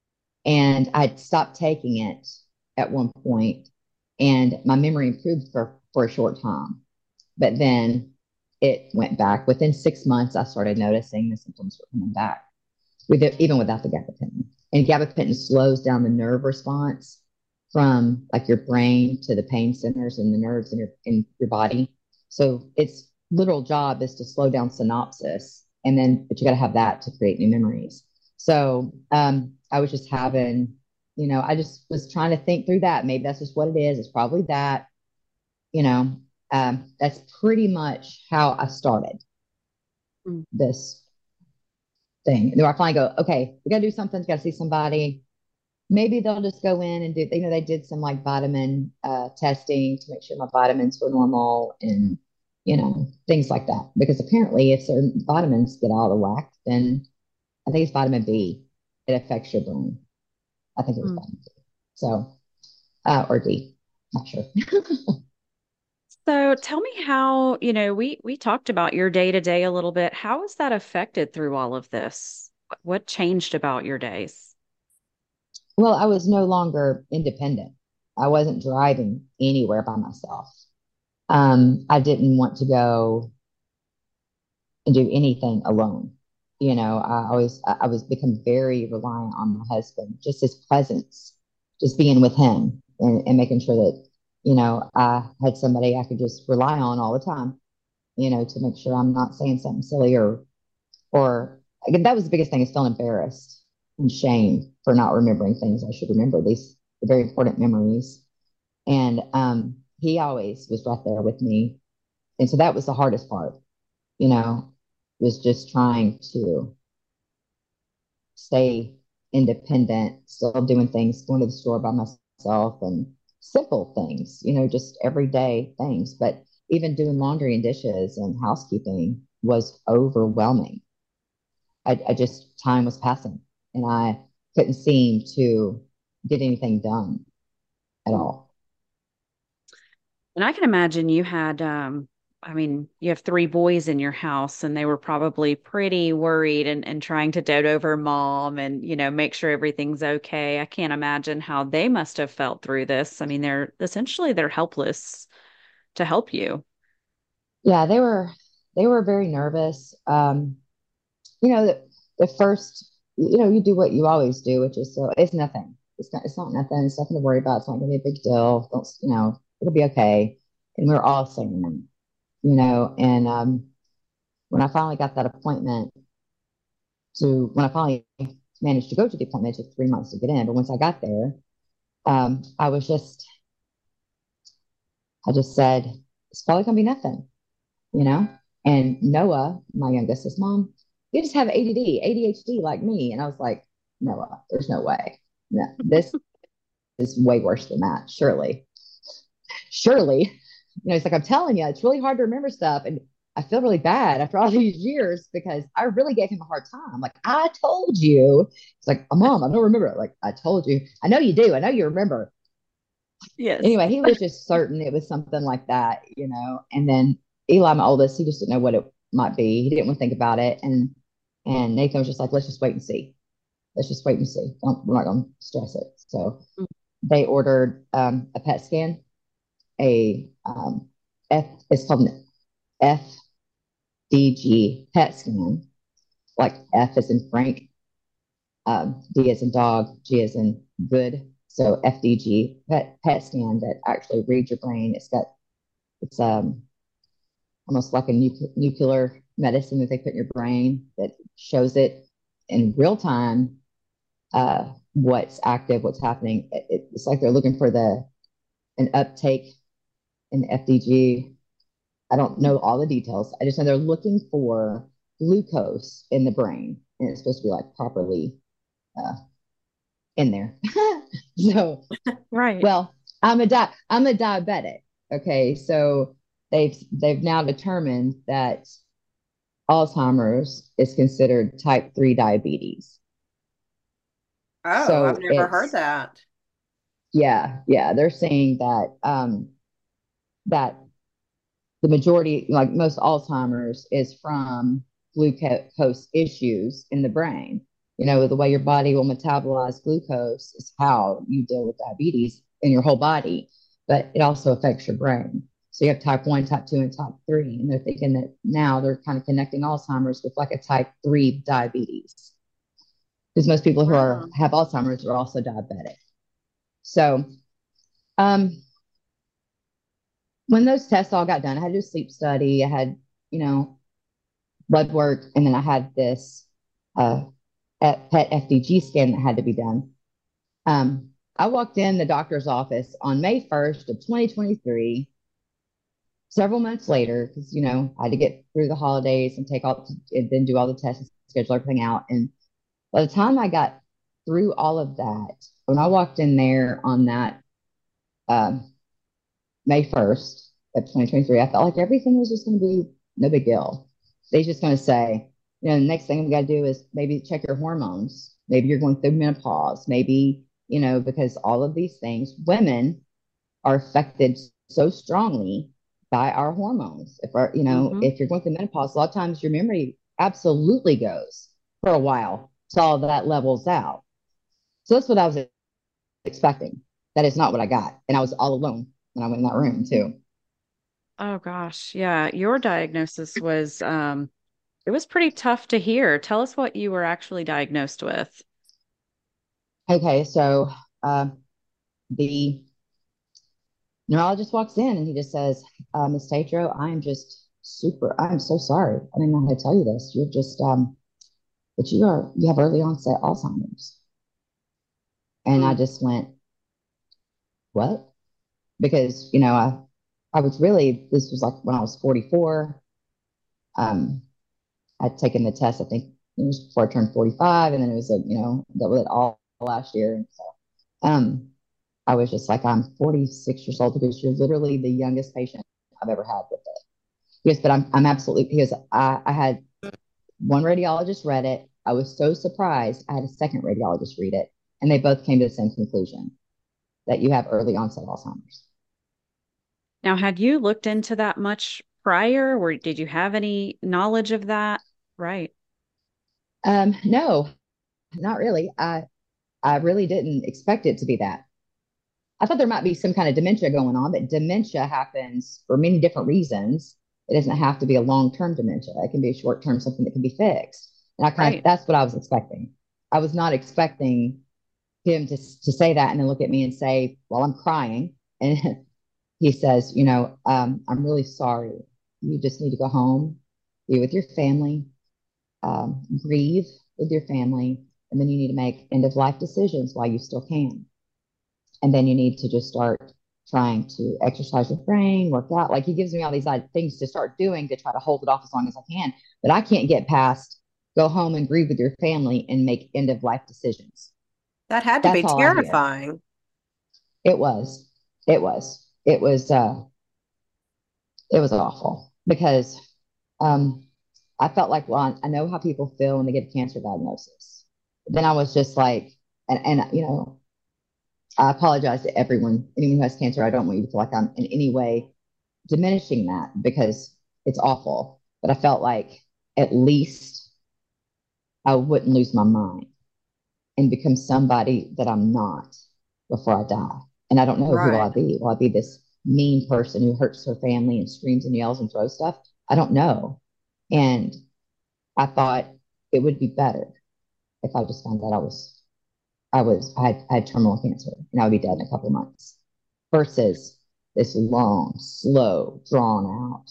And I'd stopped taking it at one point, and my memory improved for a short time. But then it went back. Within 6 months, I started noticing the symptoms were coming back, even without the gabapentin. And gabapentin slows down the nerve response. from like your brain to the pain centers and the nerves in your body. So its literal job is to slow down synapses, and then but you got to have that to create new memories. So I was just having, I just was trying to think through that. Maybe that's just what it is. It's probably that, you know. That's pretty much how I started this thing. And then I finally go, okay, we got to do something. Got to see somebody. Maybe they'll just go in and do, they did some like vitamin testing to make sure my vitamins were normal and, things like that. Because apparently if certain vitamins get out of whack, then I think it's vitamin B. It affects your brain. I think it was vitamin B. So, or D, not sure. So tell me how, we talked about your day to day a little bit. How was that affected through all of this? What changed about your days? Well, I was no longer independent. I wasn't driving anywhere by myself. I didn't want to go and do anything alone. I was become very reliant on my husband, just his presence, just being with him and making sure that, I had somebody I could just rely on all the time, to make sure I'm not saying something silly or again, that was the biggest thing is feeling embarrassed and shame for not remembering things I should remember, these very important memories. And he always was right there with me. And so that was the hardest part, was just trying to stay independent, still doing things, going to the store by myself and simple things, just everyday things. But even doing laundry and dishes and housekeeping was overwhelming. I just, time was passing and I couldn't seem to get anything done at all. And I can imagine you had, you have three boys in your house, and they were probably pretty worried and trying to dote over mom and, make sure everything's okay. I can't imagine how they must have felt through this. I mean, they're helpless to help you. Yeah, they were very nervous. The first, you do what you always do, which is so it's nothing. It's not nothing. It's nothing to worry about. It's not gonna be a big deal. Don't, it'll be okay. And we are all saying that, and when I finally got that appointment when I finally managed to go to the appointment, it took 3 months to get in. But once I got there, I just said, it's probably gonna be nothing, you know? And Noah, my youngest, says, Mom, you just have ADD, ADHD like me. And I was like, Noah, there's no way. No, this is way worse than that. Surely. Surely. It's like, I'm telling you, it's really hard to remember stuff. And I feel really bad after all these years because I really gave him a hard time. Like, I told you. It's like, Mom, I don't remember it. Like, I told you. I know you do. I know you remember. Yes. Anyway, he was just certain it was something like that, And then Eli, my oldest, he just didn't know what it might be. He didn't want to think about it. And Nathan was just like, let's just wait and see. Let's just wait and see. We're not going to stress it. So they ordered a PET scan, a it's called an FDG PET scan, like F as in Frank, D as in dog, G as in good. So FDG PET scan that actually reads your brain. It's almost like a nuclear medicine that they put in your brain that shows it in real time, what's active, what's happening. It's like they're looking for an uptake in FDG. I don't know all the details. I just know they're looking for glucose in the brain, and it's supposed to be like properly uh, in there. So, Right. well, I'm a diabetic. Okay, so they've now determined that Alzheimer's is considered type 3 diabetes. Oh, So I've never heard that. yeah, they're saying that the majority, like most Alzheimer's, is from glucose issues in the brain. The way your body will metabolize glucose is how you deal with diabetes in your whole body, but it also affects your brain. So you have type 1, type 2, and type 3. And they're thinking that now they're kind of connecting Alzheimer's with like a type 3 diabetes. Because most people who have Alzheimer's are also diabetic. So Um, when those tests all got done, I had to do a sleep study. I had, you know, blood work, and then I had this uh, PET FDG scan that had to be done. I walked in the doctor's office on May 1st of 2023, several months later, because, you know, I had to get through the holidays and and then do all the tests and schedule everything out. And by the time I got through all of that, when I walked in there on that um, May 1st of 2023, I felt like everything was just going to be no big deal. They're just going to say, you know, the next thing we got to do is maybe check your hormones. Maybe you're going through menopause. Maybe, you know, because all of these things, women are affected so strongly by our hormones. If our, you know, Mm-hmm. if you're going through menopause, a lot of times your memory absolutely goes for a while till all that levels out. So that's what I was expecting. That is not what I got. And I was all alone when I went in that room too. Oh gosh, yeah. Your diagnosis was it was pretty tough to hear. Tell us what you were actually diagnosed with. Okay, so uh, the neurologist walks in and he just says, Miss Tatro, I'm so sorry. I didn't know how to tell you this. You're just, but you have early onset Alzheimer's. And I Mm. just went, what? Because, you know, I was really, this was like when I was 44. Um, I'd taken the test, I think it was before I turned 45. And then it was, you know, that was it all last year. And so, um, I was just like, I'm 46 years old because you're literally the youngest patient I've ever had with it. Yes, but I'm absolutely, because I had one radiologist read it. I was so surprised. I had a second radiologist read it, and they both came to the same conclusion that you have early onset Alzheimer's. Now, had you looked into that much prior, or did you have any knowledge of that? Right. No, not really. I really didn't expect it to be that. I thought there might be some kind of dementia going on, but dementia happens for many different reasons. It doesn't have to be a long-term dementia. It can be a short-term something that can be fixed. And I kind of Right. that's what I was expecting. I was not expecting him to say that and then look at me and say, "Well, I'm crying," and he says, "You know, I'm really sorry. You just need to go home, be with your family, grieve with your family, and then you need to make end of life decisions while you still can." And then you need to just start trying to exercise your brain, work out. Like he gives me all these things to start doing to try to hold it off as long as I can. But I can't get past go home and grieve with your family and make end of life decisions. That had to That's be all I hear. terrifying. It was, it was awful because um, I felt like, well, I know how people feel when they get a cancer diagnosis. Then I was just like, and you know, I apologize to anyone who has cancer. I don't want you to feel like I'm in any way diminishing that because it's awful. But I felt like at least I wouldn't lose my mind and become somebody that I'm not before I die. And I don't know who will I Right. be. Will I be this mean person who hurts her family and screams and yells and throws stuff? I don't know. And I thought it would be better if I just found out I had terminal cancer and I would be dead in a couple of months versus this long, slow, drawn out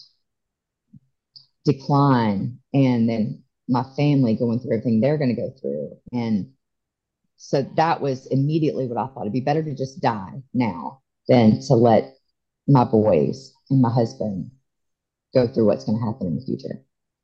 decline. And then my family going through everything they're going to go through. And so that was immediately what I thought. It'd be better to just die now than to let my boys and my husband go through what's going to happen in the future.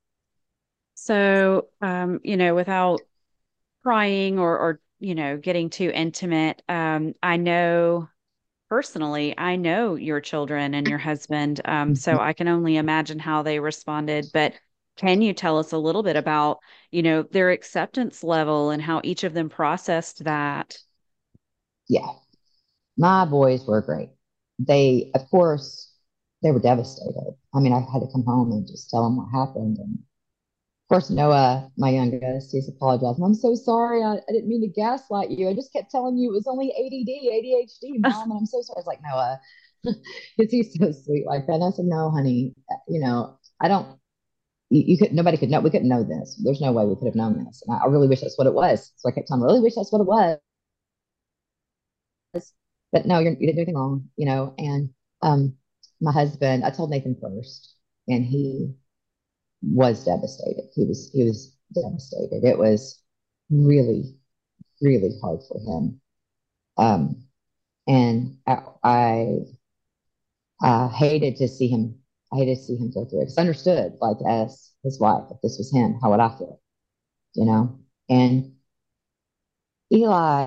So, without crying or getting too intimate, I know personally, I know your children and your husband, so I can only imagine how they responded. But can you tell us a little bit about, their acceptance level and how each of them processed that? Yeah, my boys were great. They, of course, they were devastated. I mean, I had to come home and just tell them what happened. And of course, Noah, my youngest, he's apologized. I'm so sorry. I didn't mean to gaslight you. I just kept telling you it was only ADD, ADHD, mom. And I'm so sorry. I was like, Noah, because he's so sweet like that. And I said, no, honey, you know, I don't, you could, nobody could know, we couldn't know this. There's no way we could have known this. And I really wish that's what it was. So I kept telling him, I really wish that's what it was. but no, you didn't do anything wrong, and um, my husband, I told Nathan first, and he was devastated. He was devastated. It was really, really hard for him. Um, and I hated to see him. I hated to see him go through it. Because I understood, like as his wife, if this was him, how would I feel? And Eli,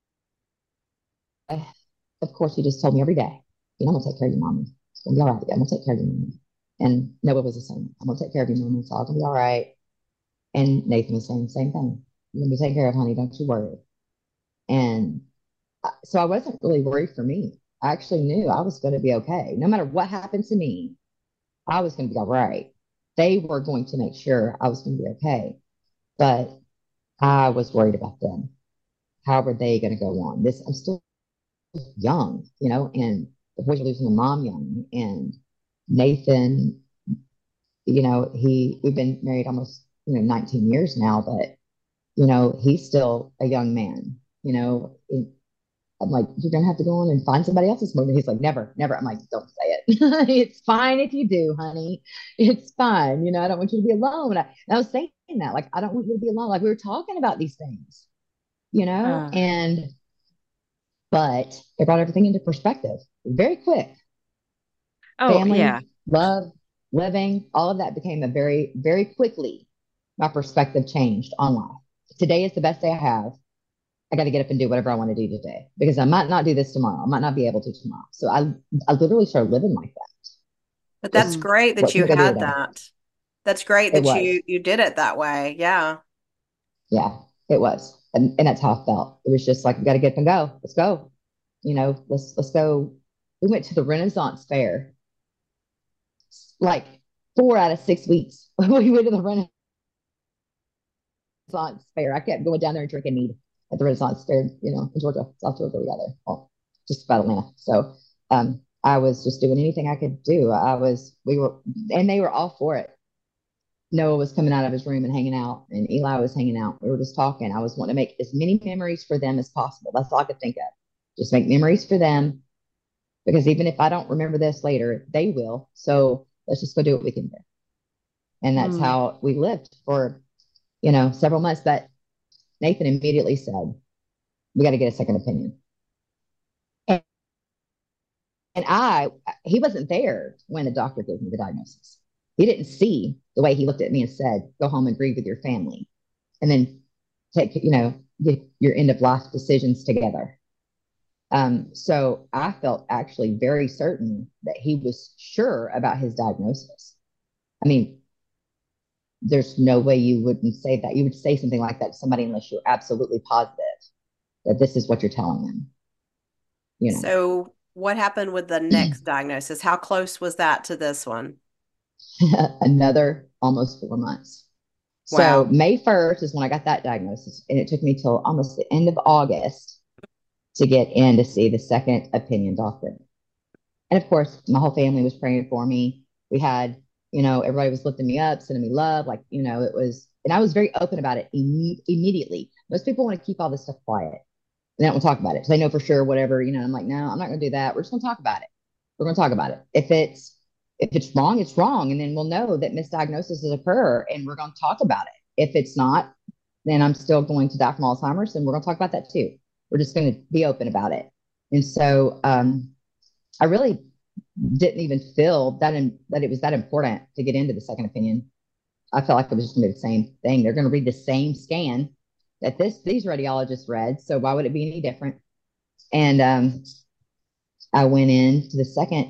of course, he just told me every day, I'm gonna take care of your mommy. It's gonna be all right. I'm gonna take care of your mommy. And Noah was the same. I'm gonna take care of your mommy. It's all gonna be all right. And Nathan was saying the same thing. You're gonna be taken care of, honey. Don't you worry. And so I wasn't really worried for me. I actually knew I was going to be okay. No matter what happened to me, I was going to be all right. They were going to make sure I was going to be okay. But I was worried about them. How were they going to go on? I'm still young, and the boys are losing a mom young. And Nathan, we've been married almost, 19 years now, but, he's still a young man, I'm like, you're gonna have to go on and find somebody else's movie. He's like, never, never. I'm like, don't say it. It's fine if you do, honey. It's fine. I don't want you to be alone. And I was saying that, like, I don't want you to be alone. Like we were talking about these things, Uh, and but it brought everything into perspective very quick. oh yeah. Family, love, living, all of that became a very, very quickly, my perspective changed on life. Today is the best day I have. I got to get up and do whatever I want to do today because I might not do this tomorrow. I might not be able to tomorrow. So I literally started living like that. But that's Just Mm. great that what you can I go do had today? that. That's great It that was. you did it that way. Yeah. Yeah, it was. And that's how I felt. It was just like, we got to get up and go. Let's go. Let's go. We went to the Renaissance Fair like 4 out of 6 weeks. We went to the Renaissance Fair. I kept going down there and drinking mead at the Renaissance Fair, in Georgia, South Georgia, we got there. Well, just about Atlanta. So I was just doing anything I could do. We were, and they were all for it. Noah was coming out of his room and hanging out, and Eli was hanging out. We were just talking. I was wanting to make as many memories for them as possible. That's all I could think of. Just make memories for them, because even if I don't remember this later, they will. So let's just go do what we can do. And that's Mm. how we lived for, several months. But Nathan immediately said, we got to get a second opinion. And, and he wasn't there when the doctor gave me the diagnosis. He didn't see the way he looked at me and said, go home and grieve with your family and then take, get your end of life decisions together. So I felt actually very certain that he was sure about his diagnosis. I mean, there's no way you wouldn't say that. You would say something like that to somebody unless you're absolutely positive that this is what you're telling them, you know. So what happened with the next diagnosis? How close was that to this one? Another almost 4 months. So Wow. May 1st is when I got that diagnosis, and it took me till almost the end of August to get in to see the second opinion doctor. And of course, my whole family was praying for me. We had, everybody was lifting me up, sending me love. Like, it was, and I was very open about it immediately. Most people want to keep all this stuff quiet. They don't want to talk about it because they know for sure whatever, I'm like, no, I'm not going to do that. We're just going to talk about it. We're going to talk about it. If it's wrong, it's wrong. And then we'll know that misdiagnoses occur and we're going to talk about it. If it's not, then I'm still going to die from Alzheimer's and we're going to talk about that too. We're just going to be open about it. And so I really didn't even feel that it was that important to get into the second opinion. I felt like it was just going to be the same thing. They're going to read the same scan that these radiologists read. So why would it be any different? And I went in to the second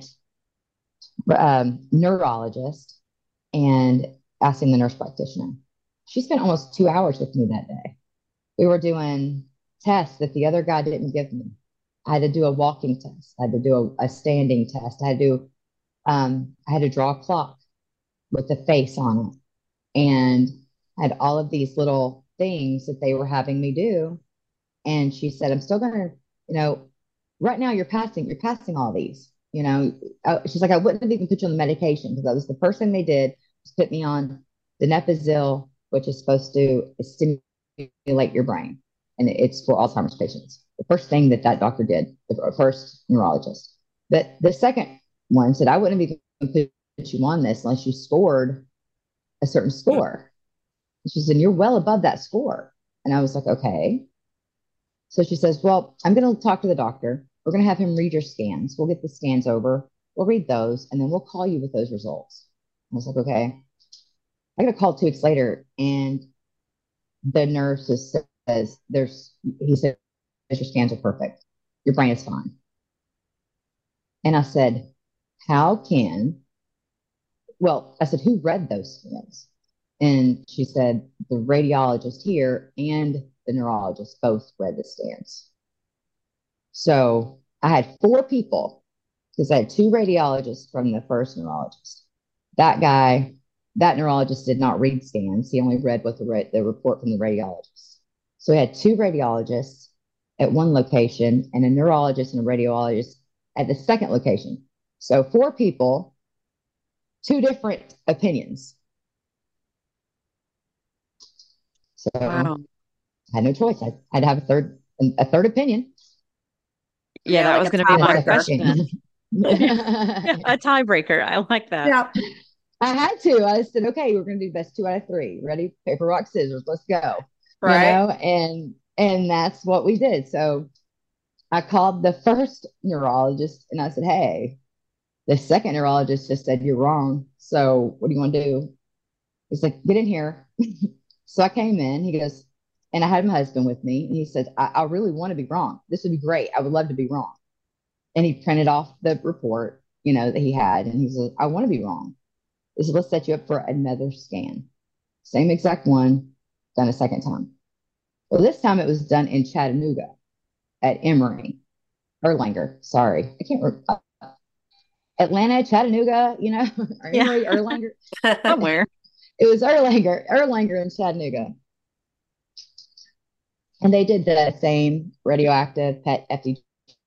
neurologist and asking the nurse practitioner. She spent almost 2 hours with me that day. We were doing tests that the other guy didn't give me. I had to do a walking test. I had to do a standing test. I had to draw a clock with the face on it. And I had all of these little things that they were having me do. And she said, I'm still gonna, right now you're passing all these. She's like, I wouldn't have even put you on the medication because that was the first thing they did was put me on the Donepezil, which is supposed to stimulate your brain, and it's for Alzheimer's patients. the first thing that doctor did, the first neurologist. But the second one said, I wouldn't even put you on this unless you scored a certain score. And she said, you're well above that score. And I was like, okay. So she says, well, I'm going to talk to the doctor. We're going to have him read your scans. We'll get the scans over. We'll read those, and then we'll call you with those results. I was like, okay. I got a call 2 weeks later, and the nurse says, he said, your scans are perfect. Your brain is fine. And I said, I said, who read those scans? And she said, the radiologist here and the neurologist both read the scans. So I had 4 people, because I had 2 radiologists from the first neurologist. That neurologist did not read scans. He only read what the report from the radiologist. So we had 2 radiologists at one location and a neurologist and a radiologist at the second location. So 4 people, 2 different opinions. So Wow. I had no choice. I had to have a third opinion. Yeah, that like was a going to be my tiebreaker. question. Yeah, A tiebreaker. I like that. Yeah. I had to. I said, okay, we're going to do best 2 out of 3. Ready? Paper, rock, scissors. Let's go. Right. And that's what we did. So I called the first neurologist and I said, hey, the second neurologist just said you're wrong. So what do you want to do? He's like, get in here. So I came in. He goes, and I had my husband with me. And he said, I really want to be wrong. This would be great. I would love to be wrong. And he printed off the report, that he had. And he said, I want to be wrong. He said, let's set you up for another scan. Same exact one, done a second time. Well, this time it was done in Chattanooga at Emory. Erlanger. Sorry. I can't remember. Atlanta, Chattanooga, or Emory, Erlanger. Somewhere. It was Erlanger in Chattanooga. And they did the same radioactive PET FDG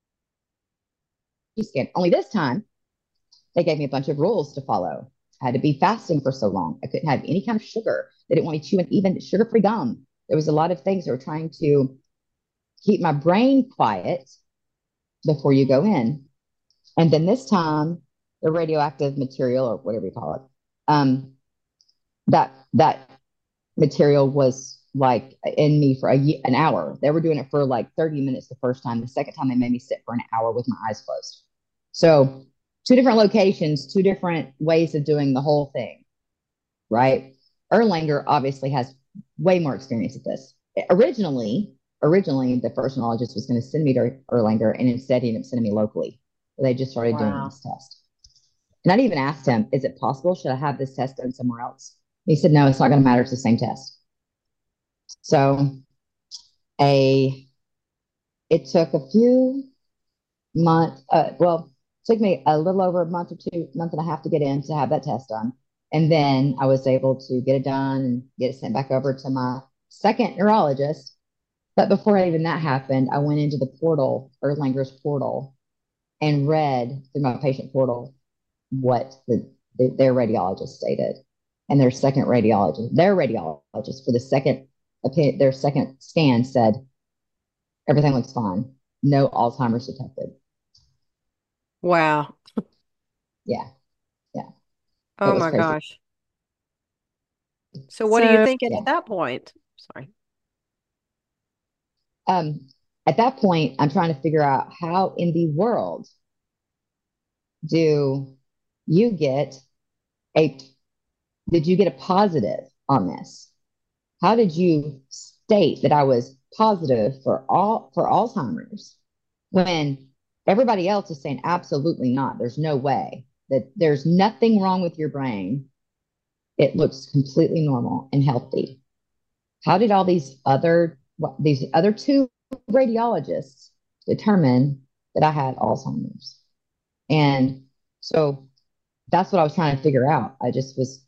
scan. Only this time, they gave me a bunch of rules to follow. I had to be fasting for so long. I couldn't have any kind of sugar. They didn't want me chewing even sugar-free gum. There was a lot of things that were trying to keep my brain quiet before you go in. And then this time, the radioactive material, or whatever you call it, that material was like in me for an hour. They were doing it for like 30 minutes the first time. The second time, they made me sit for an hour with my eyes closed. So 2 different locations, 2 different ways of doing the whole thing, right? Erlanger obviously has way more experience at this. Originally, the first neurologist was going to send me to Erlanger, and instead he ended up sending me locally. So they just started doing this test. And I even asked him, is it possible? Should I have this test done somewhere else? He said, no, it's not going to matter. It's the same test. So it took a few months. It took me a little over a month or 2, month and a half to get in to have that test done. And then I was able to get it done and get it sent back over to my second neurologist. But before even that happened, I went into the portal, Erlanger's portal, and read through my patient portal what their radiologist stated. And their radiologist for their second scan said, everything looks fine. No Alzheimer's detected. Wow. Yeah. Oh my crazy. gosh. So what are you thinking at that point? Sorry. At that point, I'm trying to figure out how in the world did you get a positive on this? How did you state that I was positive for Alzheimer's when everybody else is saying absolutely not? There's no way, that there's nothing wrong with your brain. It looks completely normal and healthy. How did all these other 2 radiologists determine that I had Alzheimer's? And so that's what I was trying to figure out. I just was,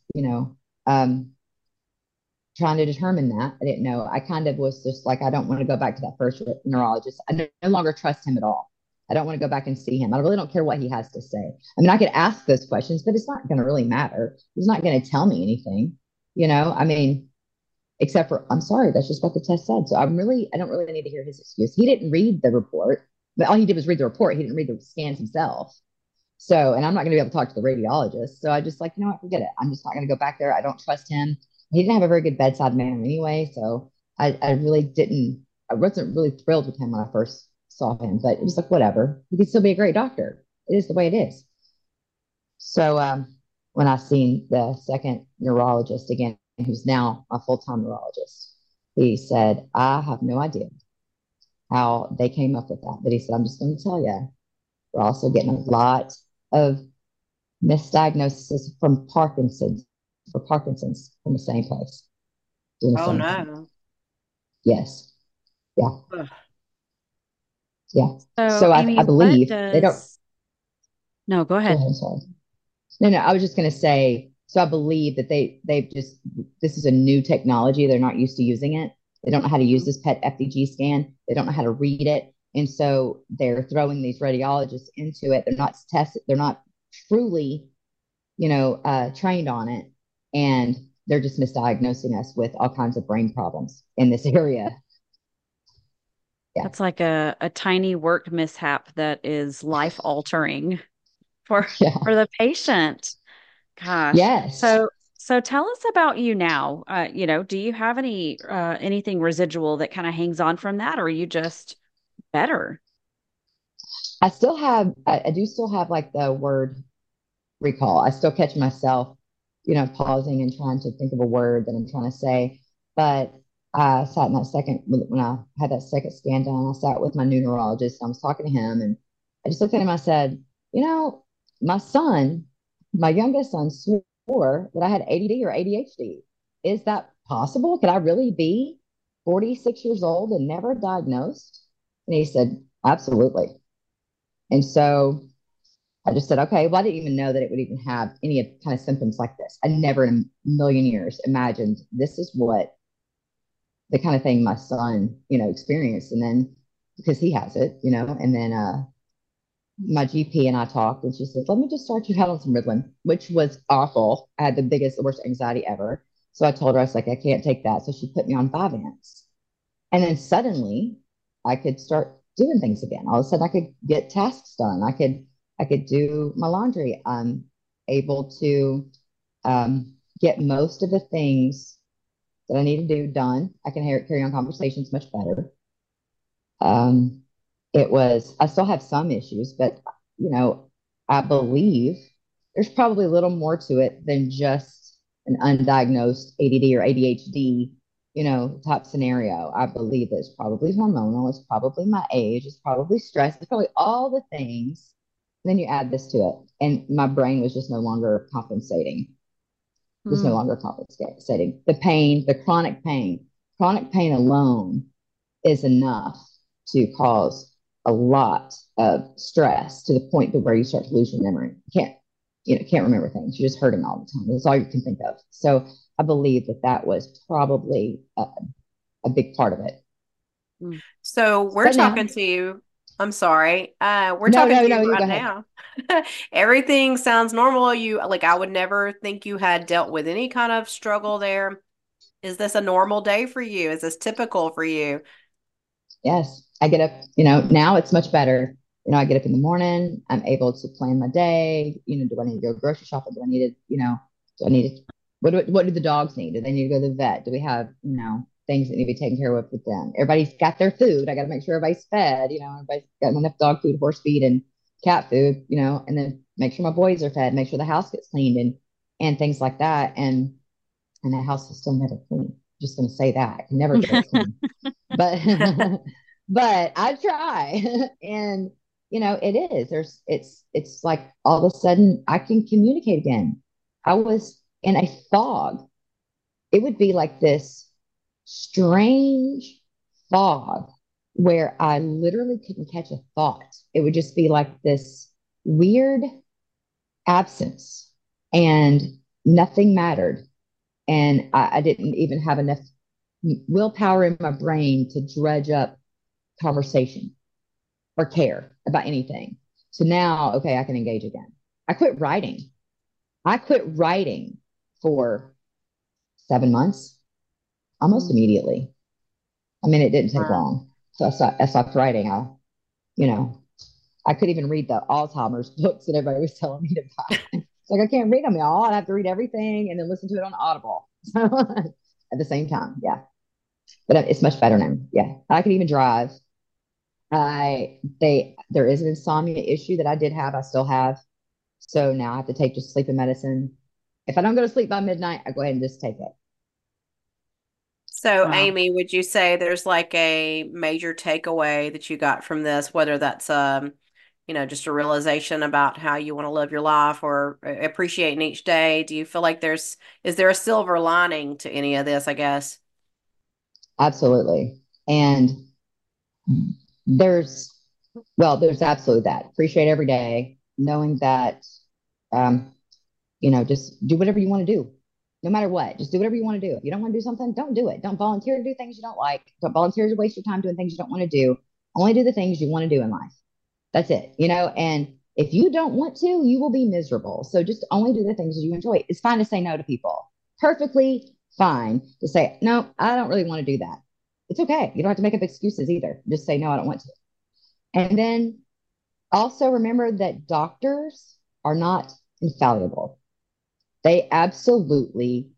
trying to determine that. I didn't know. I kind of was just like, I don't want to go back to that first neurologist. I no longer trust him at all. I don't want to go back and see him. I really don't care what he has to say. I mean, I could ask those questions, but it's not going to really matter. He's not going to tell me anything. I mean, except for, I'm sorry, that's just what the test said. So I don't really need to hear his excuse. He didn't read the report, but all he did was read the report. He didn't read the scans himself. So, and I'm not going to be able to talk to the radiologist. So I just like, you know what, forget it. I'm just not going to go back there. I don't trust him. He didn't have a very good bedside manner anyway. So I wasn't really thrilled with him when I first saw him, but it was like, whatever. He could still be a great doctor. It is the way it is. So when I seen the second neurologist again, who's now a full-time neurologist, he said, I have no idea how they came up with that. But he said, I'm just going to tell you, we're also getting a lot of misdiagnosis for Parkinson's from the same place, doing the Oh same thing. no. Yes. Yeah. Ugh. Yeah. So, So I Amy, what believe they don't, does, no, go go ahead. ahead, sorry. No, I was just going to say, so I believe that this is a new technology. They're not used to using it. They don't know how to use Mhm. this PET FDG scan. They don't know how to read it. And so they're throwing these radiologists into it. They're not tested. They're not truly, trained on it. And they're just misdiagnosing us with all kinds of brain problems in this area. Yeah. That's like a tiny work mishap that is life altering for Yeah. for the patient. Gosh. Yes. So tell us about you now. Do you have anything residual that kind of hangs on from that, or are you just better? I do still have like the word recall. I still catch myself, pausing and trying to think of a word that I'm trying to say. But I sat in that when I had that second scan done, I sat with my new neurologist and I was talking to him and I just looked at him. I said, my son, my youngest son swore that I had ADD or ADHD. Is that possible? Could I really be 46 years old and never diagnosed? And he said, absolutely. And so I just said, okay, well, I didn't even know that it would even have any kind of symptoms like this. I never in a million years imagined this is what the kind of thing my son, experienced. And then because he has it, and then my GP and I talked and she said, let me just start you out on some Ritalin, which was awful. I had the worst anxiety ever. So I told her, I was like, I can't take that. So she put me on Vyvanse. And then suddenly I could start doing things again. All of a sudden I could get tasks done. I could do my laundry. I'm able to get most of the things that I need to do done. I can carry on conversations much better. Um, I still have some issues, but you know, I believe there's probably a little more to it than just an undiagnosed ADD or ADHD, type scenario. I believe that it's probably hormonal, it's probably my age, it's probably stress, it's probably all the things. Then you add this to it, and my brain was just no longer compensating, just no Hmm. longer compensating. The pain, the chronic pain alone is enough to cause a lot of stress to the point where you start to lose your memory. You can't remember things. You're just hurting all the time. That's all you can think of. So I believe that was probably a big part of it. Hmm. So we're But talking now, to you. I'm sorry. We're no, talking no, to no, you you go right ahead. now. Everything sounds normal. I would never think you had dealt with any kind of struggle there. Is this a normal day for you? Is this typical for you? Yes, I get up, now it's much better. I get up in the morning, I'm able to plan my day. Do I need to go grocery shopping? Do I need to, what do the dogs need? Do they need to go to the vet? Do we have, things that need to be taken care of with them? Everybody's got their food. I got to make sure everybody's fed, everybody's got enough dog food, horse feed, and cat food, and then make sure my boys are fed, make sure the house gets cleaned and things like that. And the house is still never clean. Just going to say that. I can never get it clean. But but I try. And it is. It's like all of a sudden I can communicate again. I was in a fog. It would be like this strange fog where I literally couldn't catch a thought. It would just be like this weird absence and nothing mattered. And I didn't even have enough willpower in my brain to dredge up conversation or care about anything. So now, okay, I can engage again. I quit writing. I quit writing for 7 months. almost immediately. I mean, it didn't take Wow. long. So I stopped writing. You know, I couldn't even read the Alzheimer's books that everybody was telling me to buy. It's like, I can't read them, y'all. I have to read everything and then listen to it on Audible at the same time. Yeah. But it's much better now. Yeah. I can even drive. There is an insomnia issue that I did have. I still have. So now I have to take just sleeping medicine. If I don't go to sleep by midnight, I go ahead and just take it. So, Wow. Amy, would you say there's like a major takeaway that you got from this, whether that's just a realization about how you want to live your life or appreciating each day? Do you feel like is there a silver lining to any of this, I guess? Absolutely. And there's, there's absolutely that. Appreciate every day, knowing that, um, just do whatever you want to do, no matter what. Just do whatever you want to do. If you don't want to do something, don't do it. Don't volunteer to do things you don't like. Don't volunteer to waste your time doing things you don't want to do. Only do the things you want to do in life. That's it. And if you don't want to, you will be miserable. So just only do the things you enjoy. It's fine to say no to people. Perfectly fine to say, no, I don't really want to do that. It's okay. You don't have to make up excuses either. Just say, no, I don't want to. And then also remember that doctors are not infallible. They absolutely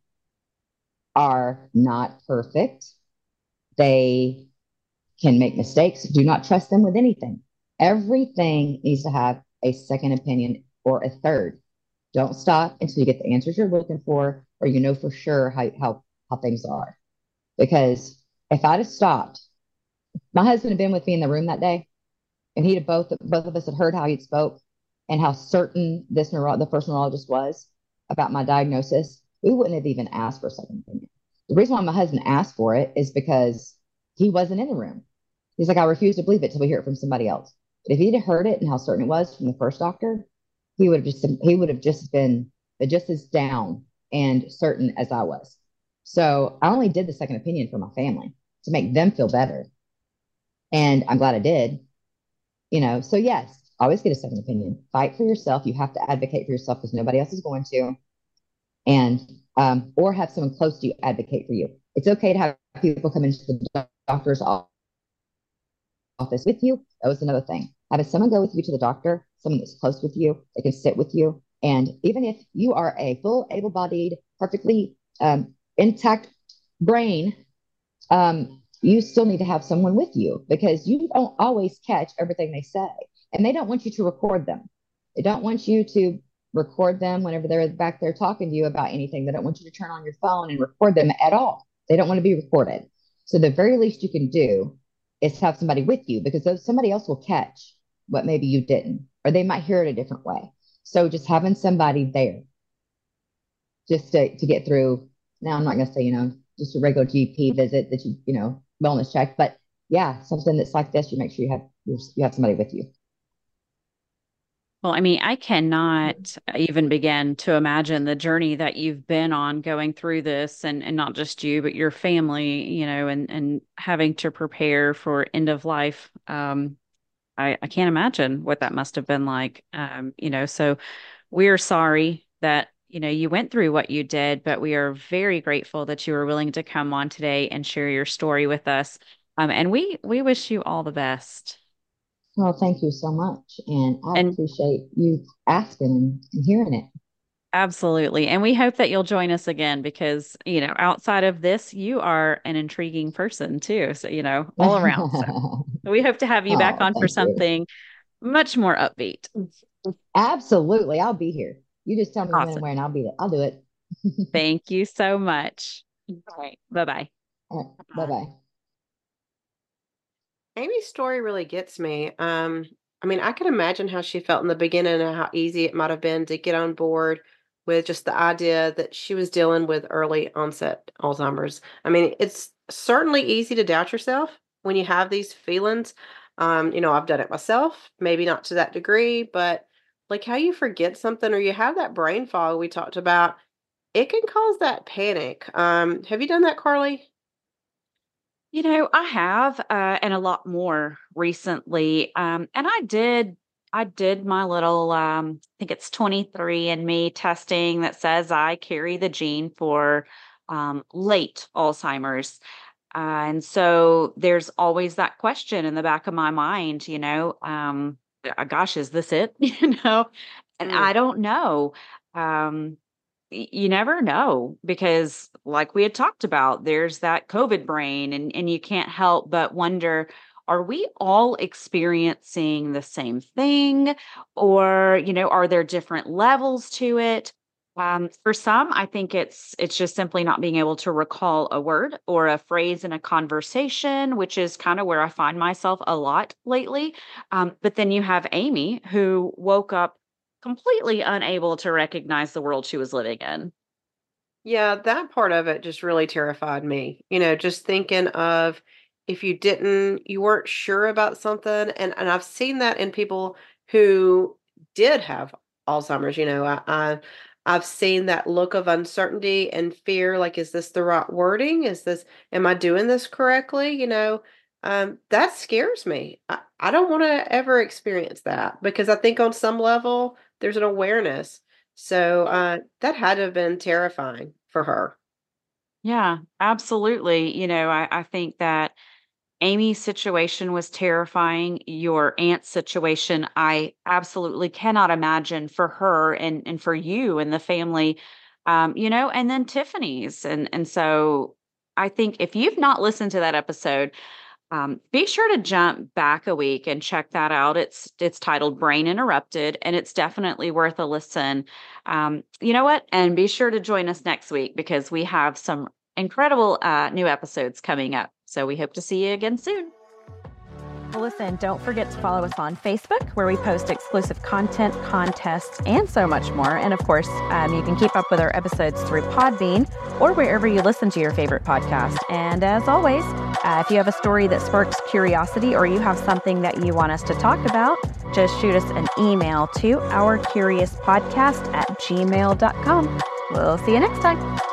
are not perfect. They can make mistakes. Do not trust them with anything. Everything needs to have a second opinion or a third. Don't stop until you get the answers you're looking for, or you know for sure how things are. Because if I'd have stopped, my husband had been with me in the room that day, and he'd have both of us had heard how he'd spoke and how certain the first neurologist was about my diagnosis. We wouldn't have even asked for a second opinion. The reason why my husband asked for it is because he wasn't in the room. He's like, I refuse to believe it till we hear it from somebody else. But if he'd heard it and how certain it was from the first doctor, he would have just been just as down and certain as I was. So I only did the second opinion for my family to make them feel better. And I'm glad I did. So yes, always get a second opinion. Fight for yourself. You have to advocate for yourself because nobody else is going to. And or have someone close to you advocate for you. It's okay to have people come into the doctor's office with you. That was another thing. Having someone go with you to the doctor, someone that's close with you, they can sit with you. And even if you are a full, able bodied, perfectly intact brain, you still need to have someone with you because you don't always catch everything they say. And they don't want you to record them. They don't want you to record them whenever they're back there talking to you about anything. They don't want you to turn on your phone and record them at all. They don't want to be recorded. So the very least you can do is have somebody with you because somebody else will catch what maybe you didn't, or they might hear it a different way. So just having somebody there just to get through. Now, I'm not going to say, just a regular GP visit that wellness check, but yeah, something that's like this, you make sure you have somebody with you. Well, I mean, I cannot even begin to imagine the journey that you've been on going through this and not just you, but your family, and having to prepare for end of life. I can't imagine what that must have been like. So we're sorry that, you went through what you did, but we are very grateful that you were willing to come on today and share your story with us. And we wish you all the best. Well, thank you so much. And I And appreciate you asking and hearing it. absolutely. And we hope that you'll join us again because, outside of this, you are an intriguing person too. So, all around. So we hope to have you back Oh, on for thank you. something much more upbeat. Absolutely. I'll be here. You just tell me when and Awesome. where, and I'll be there. I'll do it. Thank you so much. All right. Bye-bye. All right. Bye bye. Amy's story really gets me. I mean, I can imagine how she felt in the beginning and how easy it might have been to get on board with just the idea that she was dealing with early onset Alzheimer's. I mean, it's certainly easy to doubt yourself when you have these feelings. I've done it myself, maybe not to that degree, but like how you forget something or you have that brain fog we talked about, it can cause that panic. Have you done that, Carly? I have, and a lot more recently. And I did my little, I think it's 23 and Me testing that says I carry the gene for late Alzheimer's. And so there's always that question in the back of my mind, gosh, is this it? And Mm. I don't know. Um, you never know because, like we had talked about, there's that COVID brain, and you can't help but wonder, are we all experiencing the same thing? Or, are there different levels to it? For some, I think it's just simply not being able to recall a word or a phrase in a conversation, which is kind of where I find myself a lot lately. But then you have Amy, who woke up completely unable to recognize the world she was living in. Yeah, that part of it just really terrified me. Just thinking of if you weren't sure about something, and I've seen that in people who did have Alzheimer's. I've seen that look of uncertainty and fear, like, is this the right wording? Am I doing this correctly? That scares me. I don't want to ever experience that because I think on some level there's an awareness. So that had to have been terrifying for her. Yeah, absolutely. I think that Amy's situation was terrifying. Your aunt's situation, I absolutely cannot imagine for her and for you and the family, and then Tiffany's. And so I think if you've not listened to that episode, be sure to jump back a week and check that out. It's titled Brain Interrupted, and it's definitely worth a listen. You know what? And be sure to join us next week because we have some incredible new episodes coming up. So we hope to see you again soon. Well, listen, don't forget to follow us on Facebook, where we post exclusive content, contests, and so much more. And of course, you can keep up with our episodes through Podbean or wherever you listen to your favorite podcast. And as always, if you have a story that sparks curiosity or you have something that you want us to talk about, just shoot us an email to ourcuriouspodcast@gmail.com. We'll see you next time.